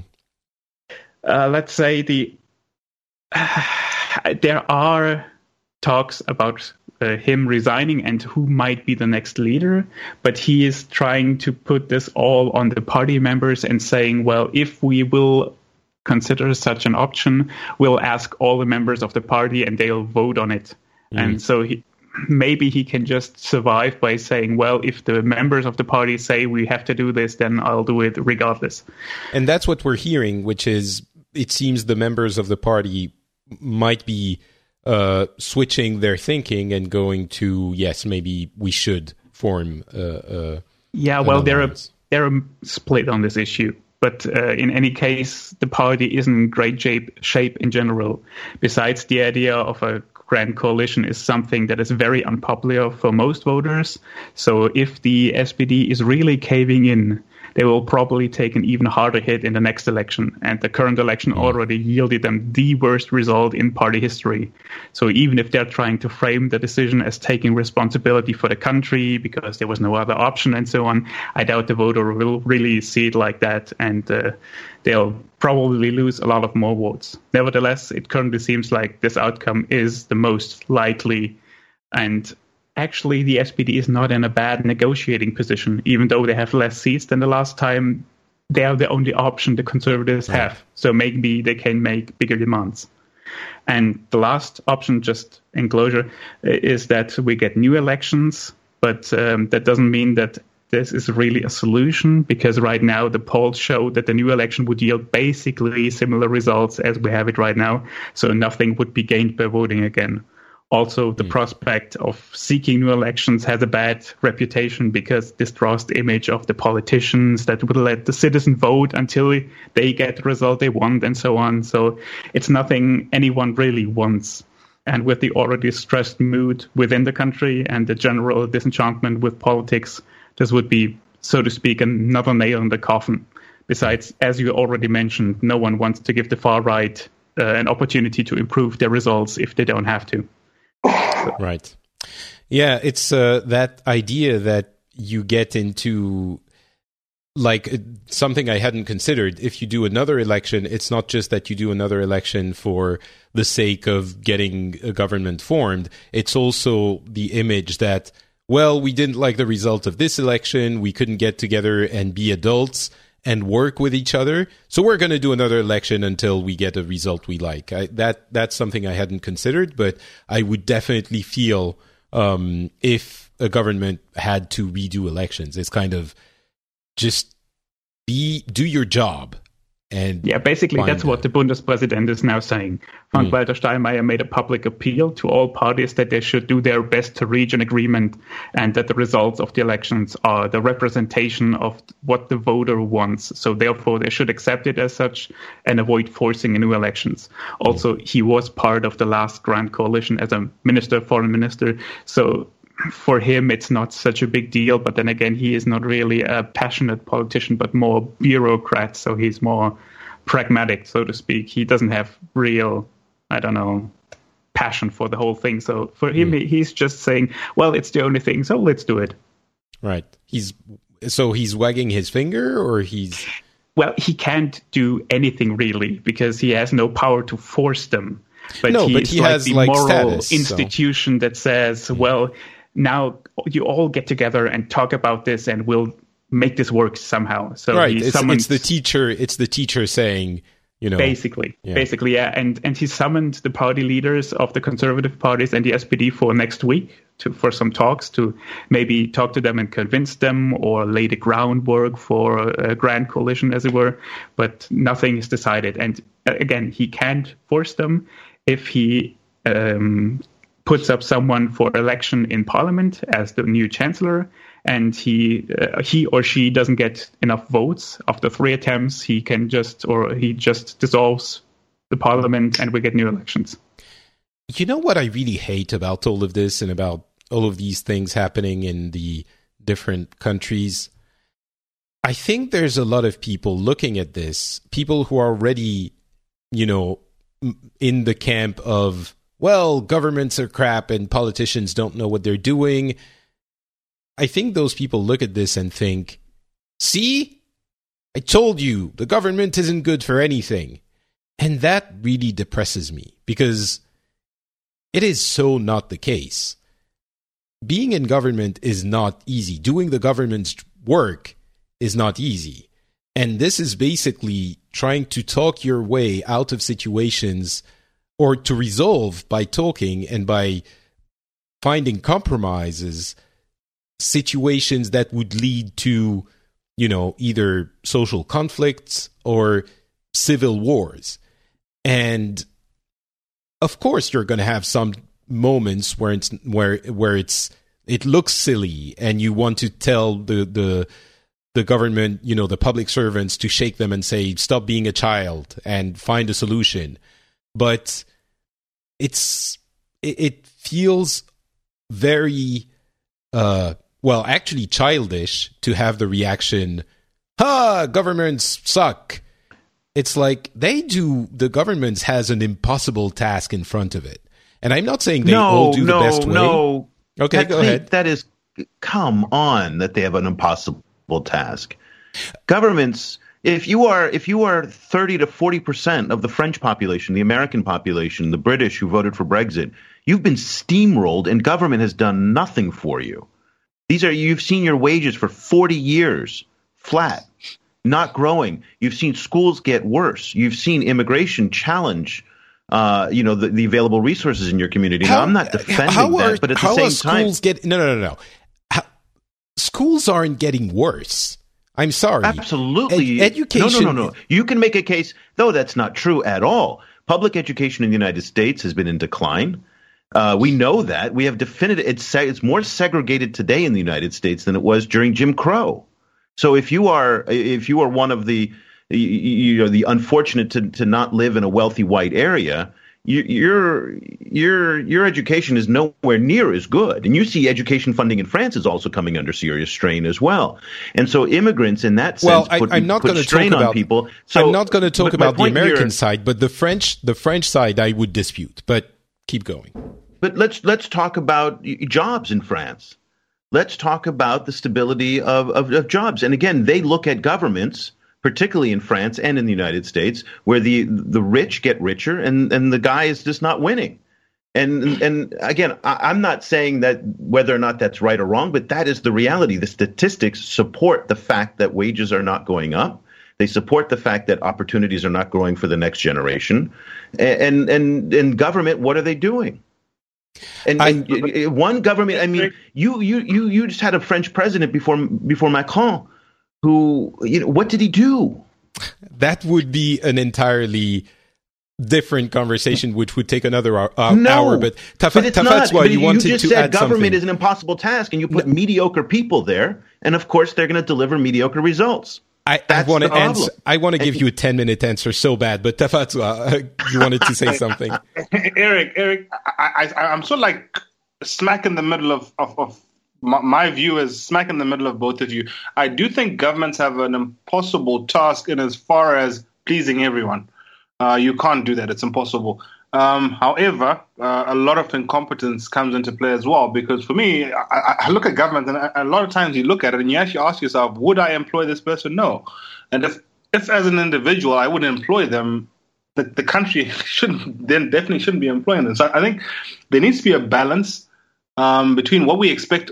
Uh, let's say the uh, there are talks about Uh, him resigning and who might be the next leader, but he is trying to put this all on the party members and saying, well, if we will consider such an option, we'll ask all the members of the party and they'll vote on it. Mm. And so he, maybe he can just survive by saying, well, if the members of the party say we have to do this, then I'll do it regardless. And that's what we're hearing, which is it seems the members of the party might be Uh, switching their thinking and going to, yes, maybe we should form uh, uh, yeah well they're a, they're a split on this issue But uh, in any case, the party isn't in great shape, shape in general. Besides, the idea of a grand coalition is something that is very unpopular for most voters. So if the S P D is really caving in, they will probably take an even harder hit in the next election. And the current election already yielded them the worst result in party history. So even if they're trying to frame the decision as taking responsibility for the country because there was no other option and so on, I doubt the voter will really see it like that. And uh, they'll probably lose a lot of more votes. Nevertheless, it currently seems like this outcome is the most likely. And actually, the S P D is not in a bad negotiating position. Even though they have less seats than the last time, they are the only option the Conservatives right. have. So maybe they can make bigger demands. And the last option, just in closure, is that we get new elections. But um, that doesn't mean that this is really a solution, because right now the polls show that the new election would yield basically similar results as we have it right now. So nothing would be gained by voting again. Also, the mm. prospect of seeking new elections has a bad reputation because this draws the image of the politicians that would let the citizen vote until they get the result they want and so on. So it's nothing anyone really wants. And with the already stressed mood within the country and the general disenchantment with politics, this would be, so to speak, another nail in the coffin. Besides, as you already mentioned, no one wants to give the far right uh, an opportunity to improve their results if they don't have to. Right. Yeah, it's uh, that idea that you get into, like, uh, something I hadn't considered. If you do another election, it's not just that you do another election for the sake of getting a government formed. It's also the image that, well, we didn't like the result of this election. We couldn't get together and be adults and work with each other. So we're going to do another election until we get a result we like. I, that that's something I hadn't considered, but I would definitely feel um, if a government had to redo elections, it's kind of just be do your job. And yeah, basically that's a, what the Bundespräsident is now saying. Frank-Walter mm. Steinmeier made a public appeal to all parties that they should do their best to reach an agreement, and that the results of the elections are the representation of what the voter wants. So therefore they should accept it as such and avoid forcing new elections. Also, mm. he was part of the last grand coalition as a minister, foreign minister. So for him, it's not such a big deal. But then again, he is not really a passionate politician, but more bureaucrat. So he's more pragmatic, so to speak. He doesn't have real, I don't know, passion for the whole thing. So for him, mm. he's just saying, well, it's the only thing, so let's do it. Right. He's so he's wagging his finger, or he's... Well, he can't do anything really because he has no power to force them. But no, he's but he like has the like moral status, institution so. that says, well, now you all get together and talk about this and we'll make this work somehow. So right. he it's, summoned, it's the teacher. It's the teacher saying, you know, basically, yeah. basically, yeah. And and he summoned the party leaders of the conservative parties and the S P D for next week to for some talks to maybe talk to them and convince them or lay the groundwork for a grand coalition, as it were. But nothing is decided. And again, he can't force them. If he um, puts up someone for election in parliament as the new chancellor, and he uh, he or she doesn't get enough votes after three attempts, he can just or he just dissolves the parliament, and we get new elections. You know what I really hate about all of this and about all of these things happening in the different countries? I think there's a lot of people looking at this, people who are already, you know, in the camp of, well, governments are crap and politicians don't know what they're doing. I think those people look at this and think, see, I told you, the government isn't good for anything. And that really depresses me because it is so not the case. Being in government is not easy. Doing the government's work is not easy. And this is basically trying to talk your way out of situations, or to resolve by talking and by finding compromises, situations that would lead to, you know, either social conflicts or civil wars. And of course, you're going to have some moments where it's where where it's it looks silly, and you want to tell the the the government, you know, the public servants to shake them and say, stop being a child and find a solution. But it's it, it feels very, uh, well, actually childish to have the reaction, ha, governments suck. It's like they do, the government has an impossible task in front of it. And I'm not saying they no, all do no, the best way. No, okay, that, go ahead. That is, come on, that they have an impossible task. Governments, if you are if you are thirty to forty percent of the French population, the American population, the British who voted for Brexit, you've been steamrolled and government has done nothing for you. These are you've seen your wages for forty years flat, not growing. You've seen schools get worse. You've seen immigration challenge uh, you know, the, the available resources in your community. How, now, I'm not defending how are, that, but at how the are same time, schools get no no no no. How, schools aren't getting worse. I'm sorry. Absolutely. Ed- education. No, no, no, no. You can make a case, though that's not true at all. Public education in the United States has been in decline. Uh, we know that. We have definitive. It's it's more segregated today in the United States than it was during Jim Crow. So if you are if you are one of the you, you know the unfortunate to to not live in a wealthy white area, you, your your your education is nowhere near as good. And you see education funding in France is also coming under serious strain as well. And so immigrants in that sense well, I, put, I'm not put going to strain talk on about people. So, I'm not going to talk but my about the point American here- side, but the French the French side I would dispute. But keep going. But let's let's talk about jobs in France. Let's talk about the stability of, of, of jobs. And again, they look at governments, particularly in France and in the United States, where the the rich get richer and, and the guy is just not winning. And and again, I, I'm not saying that whether or not that's right or wrong, but that is the reality. The statistics support the fact that wages are not going up. They support the fact that opportunities are not growing for the next generation. And and and government, what are they doing? And, I, and one government, I mean, you you you you just had a French president before before Macron, who, you know, what did he do? That would be an entirely different conversation, which would take another hour. Uh, no, hour but Taf- but it's Tafat's not. why But you you wanted just to said add government something. is an impossible task, and you put no. mediocre people there, and of course they're going to deliver mediocre results. I, I want to answer. I want to give you a ten minute answer so bad, but Tafatsu, uh, you wanted to say something. Eric, Eric, I, I, I'm sort of like smack in the middle of, of, of my, my view is smack in the middle of both of you. I do think governments have an impossible task in as far as pleasing everyone. Uh, you can't do that. It's impossible. Um, however, uh, a lot of incompetence comes into play as well, because for me, I, I look at government, and a lot of times you look at it and you actually ask yourself, would I employ this person? No. And if, if as an individual I wouldn't employ them, the, the country shouldn't then definitely shouldn't be employing them. So I think there needs to be a balance um, between what we expect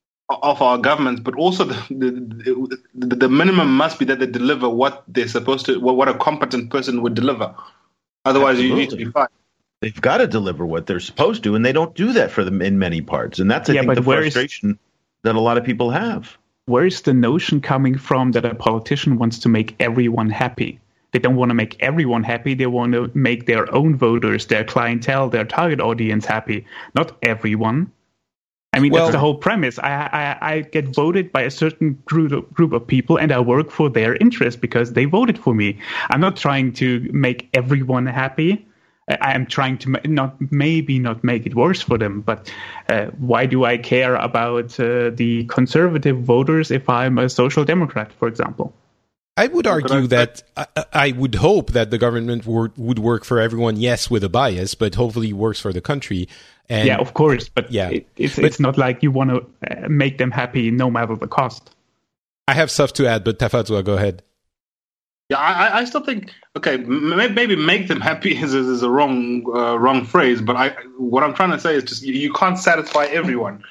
of our governments, but also the, the, the, the minimum must be that they deliver what they're supposed to, what a competent person would deliver. Otherwise, Absolutely. You need to be fired. They've got to deliver what they're supposed to, and they don't do that for them in many parts. And that's, I yeah, think, the frustration is, that a lot of people have. Where is the notion coming from that a politician wants to make everyone happy? They don't want to make everyone happy. They want to make their own voters, their clientele, their target audience happy, not everyone. I mean, well, that's the whole premise. I, I I get voted by a certain group of, group of people, and I work for their interest because they voted for me. I'm not trying to make everyone happy. I am trying to not maybe not make it worse for them, but uh, why do I care about uh, the conservative voters if I'm a social democrat, for example? I would argue that I, I would hope that the government would, would work for everyone, yes, with a bias, but hopefully works for the country. And yeah, of course, but yeah, it, it's, but, it's not like you want to make them happy no matter the cost. I have stuff to add, but Tafatwa, go ahead. Yeah, I, I still think, okay, maybe make them happy is, is a wrong uh, wrong phrase, but I what I'm trying to say is just you, you can't satisfy everyone.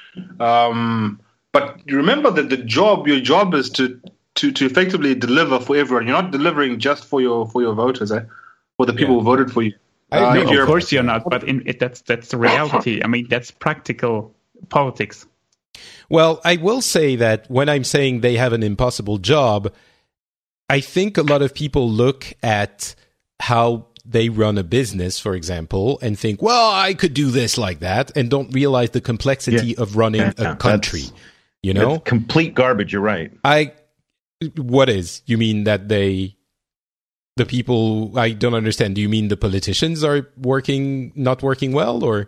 Um, but remember that the job, your job is to, to, to effectively deliver for everyone. You're not delivering just for your for your voters, eh? For the people yeah. who voted for you. Uh, no, of course you're not, but in, it, that's that's the reality. I mean, that's practical politics. Well, I will say that when I'm saying they have an impossible job, I think a lot of people look at how they run a business, for example, and think, well, I could do this like that, and don't realize the complexity yeah. of running yeah, a country. You know? Complete garbage, you're right. I What is? You mean that they, the people, I don't understand. Do you mean the politicians are working, not working well, or?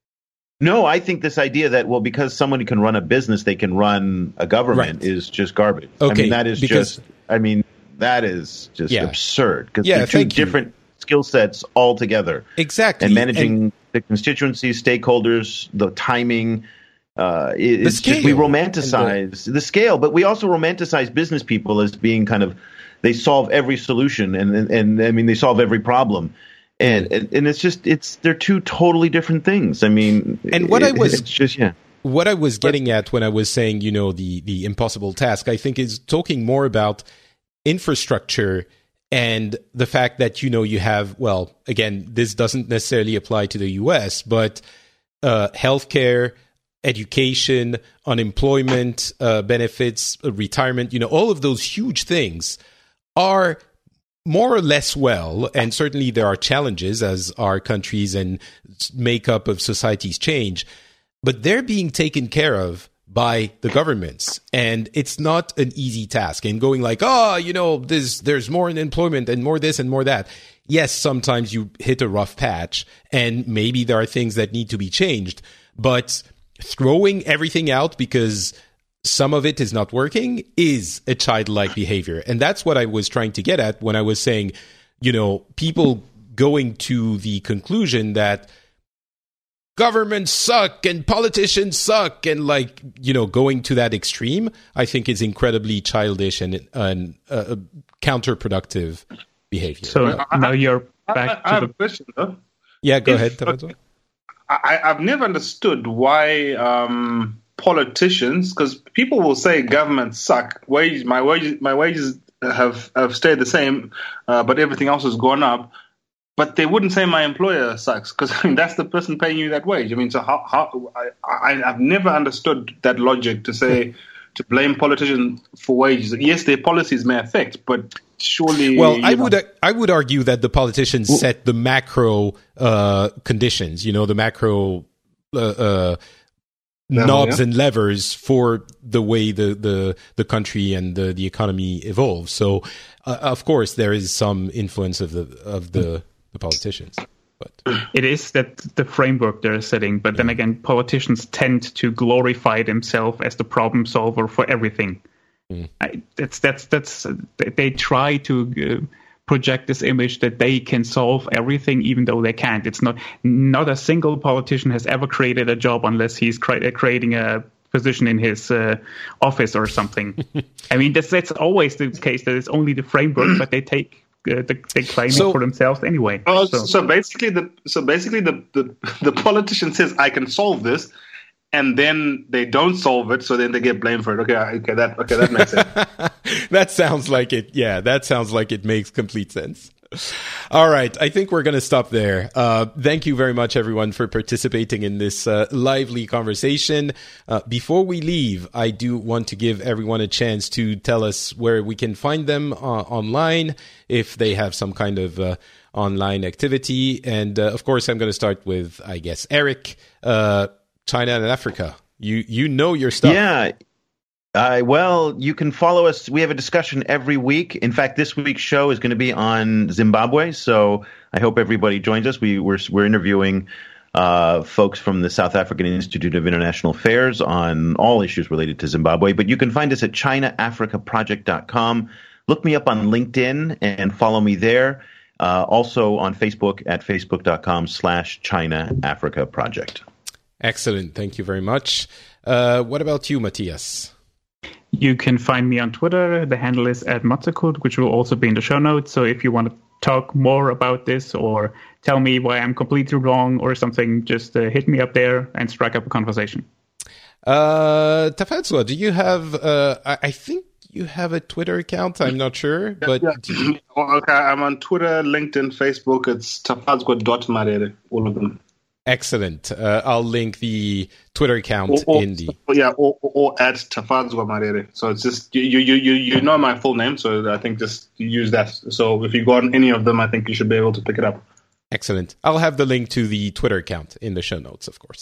No, I think this idea that, well, because somebody can run a business, they can run a government Right. is just garbage. Okay, I mean, that is because- just, I mean, that is just Yeah. absurd. Because Yeah, they're two thank you. different skill sets altogether. Exactly. And managing And- the constituencies, stakeholders, the timing, uh, it- The it's just, we scale romanticize the, the scale, but we also romanticize business people as being kind of, they solve every solution and, and, and I mean, they solve every problem. And, and and it's just it's they're two totally different things. I mean, And what I it- was- it's just yeah. What I was getting at when I was saying, you know, the, the impossible task, I think is talking more about infrastructure and the fact that, you know, you have, well, again, this doesn't necessarily apply to the U S, but uh, healthcare, education, unemployment uh, benefits, uh, retirement, you know, all of those huge things are more or less well, and certainly there are challenges as our countries and makeup of societies change, but they're being taken care of by the governments, and it's not an easy task. And going like, oh, you know, there's there's more unemployment and more this and more that. Yes, sometimes you hit a rough patch, and maybe there are things that need to be changed, but throwing everything out because some of it is not working is a childlike behavior. And that's what I was trying to get at when I was saying, you know, people going to the conclusion that governments suck and politicians suck and, like, you know, going to that extreme, I think is incredibly childish and, and uh, counterproductive behavior. So I- now you're back I, I to have the a question though. yeah, go If- ahead. Tabazo. I, I've never understood why um, politicians, because people will say governments suck. Wage, my wages, my wages have have stayed the same, uh, but everything else has gone up. But they wouldn't say my employer sucks, because I mean that's the person paying you that wage. I mean, so how? how I, I I've never understood that logic to say to blame politicians for wages. Yes, their policies may affect, but surely. Well, I you know, would I would argue that the politicians set the macro uh, conditions, you know, the macro uh, uh, Level, knobs yeah. and levers for the way the the, the country and the, the economy evolves. So, uh, of course, there is some influence of the of the, the politicians. But It is that the framework they're setting, but then again, politicians tend to glorify themselves as the problem solver for everything. Mm. I, that's that's that's uh, they try to uh, project this image that they can solve everything, even though they can't. It's not not a single politician has ever created a job unless he's cre- creating a position in his uh, office or something. I mean, that's that's always the case. That it's only the framework, but they take. Uh, they, they claim So- it for themselves anyway. Oh, So- so, basically, the so basically the, the the politician says I can solve this, and then they don't solve it, so then they get blamed for it. Okay, okay, that okay, that makes sense. that sounds like it. Yeah, that sounds like it makes complete sense. All right, I think we're going to stop there. Uh, thank you very much, everyone, for participating in this uh, lively conversation. Uh, before we leave, I do want to give everyone a chance to tell us where we can find them uh, online, if they have some kind of uh, online activity. And, uh, of course, I'm going to start with, I guess, Eric, uh, China and Africa. You, you know your stuff. Yeah. Uh, well, you can follow us. We have a discussion every week. In fact, this week's show is going to be on Zimbabwe, so I hope everybody joins us. We, we're we're interviewing uh, folks from the South African Institute of International Affairs on all issues related to Zimbabwe. But you can find us at china africa project dot com. Look me up on LinkedIn and follow me there. Uh, also on Facebook at facebook dot com slash China Africa Project. Excellent. Thank you very much. Uh, what about you, Matthias? You can find me on Twitter. The handle is at Matzakut, which will also be in the show notes. So if you want to talk more about this or tell me why I'm completely wrong or something, just uh, hit me up there and strike up a conversation. Uh, Tafadzwa, do you have, uh, I, I think you have a Twitter account. I'm not sure, but Yeah. do you- Oh, okay, I'm on Twitter, LinkedIn, Facebook. It's tafadzwa dot marere, all of them. excellent. Uh, I'll link the Twitter account Or, or, in the, yeah, or, or at Tafadzwa Marere. So it's just you, you, you, you know my full name, so I think just use that. So if you go on any of them, I think you should be able to pick it up. excellent. I'll have the link to the Twitter account in the show notes, of course.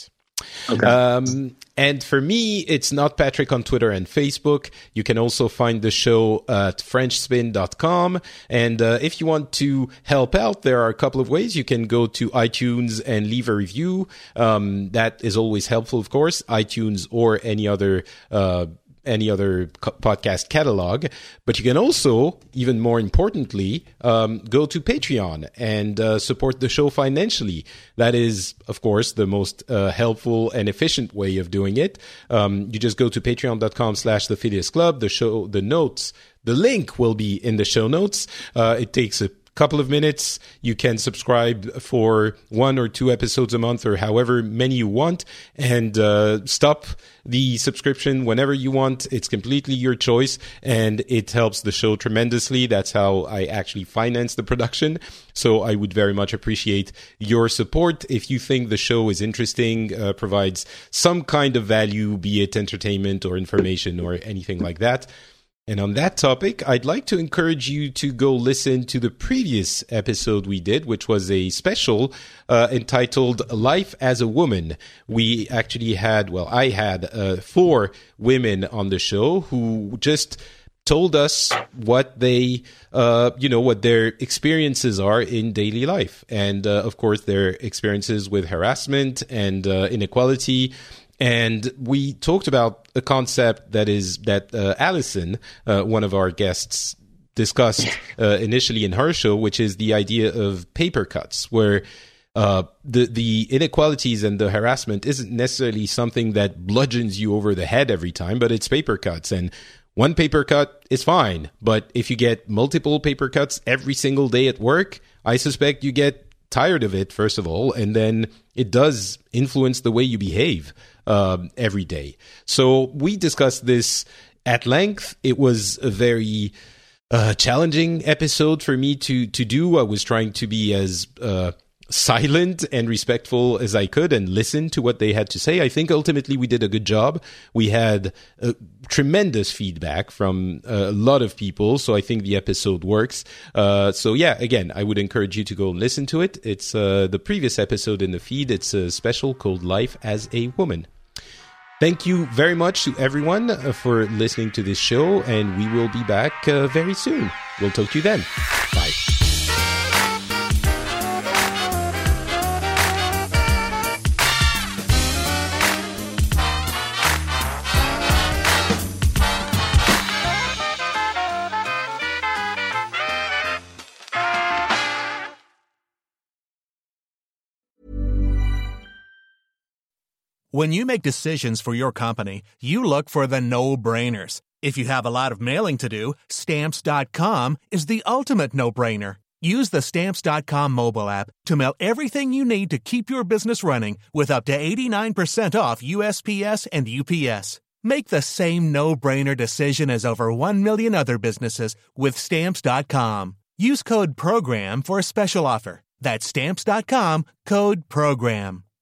Okay. Um, and for me, it's Not Patrick on Twitter and Facebook. You can also find the show at french spin dot com. And uh, if you want to help out, there are a couple of ways. You can go to iTunes and leave a review. Um, that is always helpful, of course, iTunes or any other uh any other co- podcast catalog. But you can also, even more importantly, um, go to Patreon and uh, support the show financially. That is, of course, the most uh, helpful and efficient way of doing it. Um, you just go to patreon.com slash the Phileas Club. The show, the notes, the link will be in the show notes. Uh, it takes a couple of minutes. You can subscribe for one or two episodes a month or however many you want, and uh, stop the subscription whenever you want. It's completely your choice, and it helps the show tremendously. That's how I actually finance the production. So I would very much appreciate your support. If you think the show is interesting, uh, provides some kind of value, be it entertainment or information or anything like that. And on that topic, I'd like to encourage you to go listen to the previous episode we did, which was a special uh, entitled Life as a Woman. We actually had, well, I had uh, four women on the show who just told us what they, uh, you know, what their experiences are in daily life. And, uh, of course, their experiences with harassment and uh, inequality. And we talked about a concept that is that uh, Allison, uh, one of our guests, discussed uh, initially in her show, which is the idea of paper cuts, where uh, the the inequalities and the harassment isn't necessarily something that bludgeons you over the head every time, but it's paper cuts. And one paper cut is fine, but if you get multiple paper cuts every single day at work, I suspect you get tired of it, first of all, and then it does influence the way you behave um, every day. So we discussed this at length. It was a very uh, challenging episode for me to to do. I was trying to be as uh, silent and respectful as I could and listen to what they had to say. I think ultimately we did a good job. We had uh, tremendous feedback from uh, a lot of people, so I think the episode works. Uh, so yeah, again, I would encourage you to go and listen to it. It's uh, the previous episode in the feed. It's a special called Life as a Woman. Thank you very much to everyone uh, for listening to this show, and we will be back uh, very soon. We'll talk to you then. Bye. When you make decisions for your company, you look for the no-brainers. If you have a lot of mailing to do, Stamps dot com is the ultimate no-brainer. Use the Stamps dot com mobile app to mail everything you need to keep your business running with up to eighty-nine percent off U S P S and U P S. Make the same no-brainer decision as over one million other businesses with Stamps dot com. Use code PROGRAM for a special offer. That's Stamps dot com, code PROGRAM.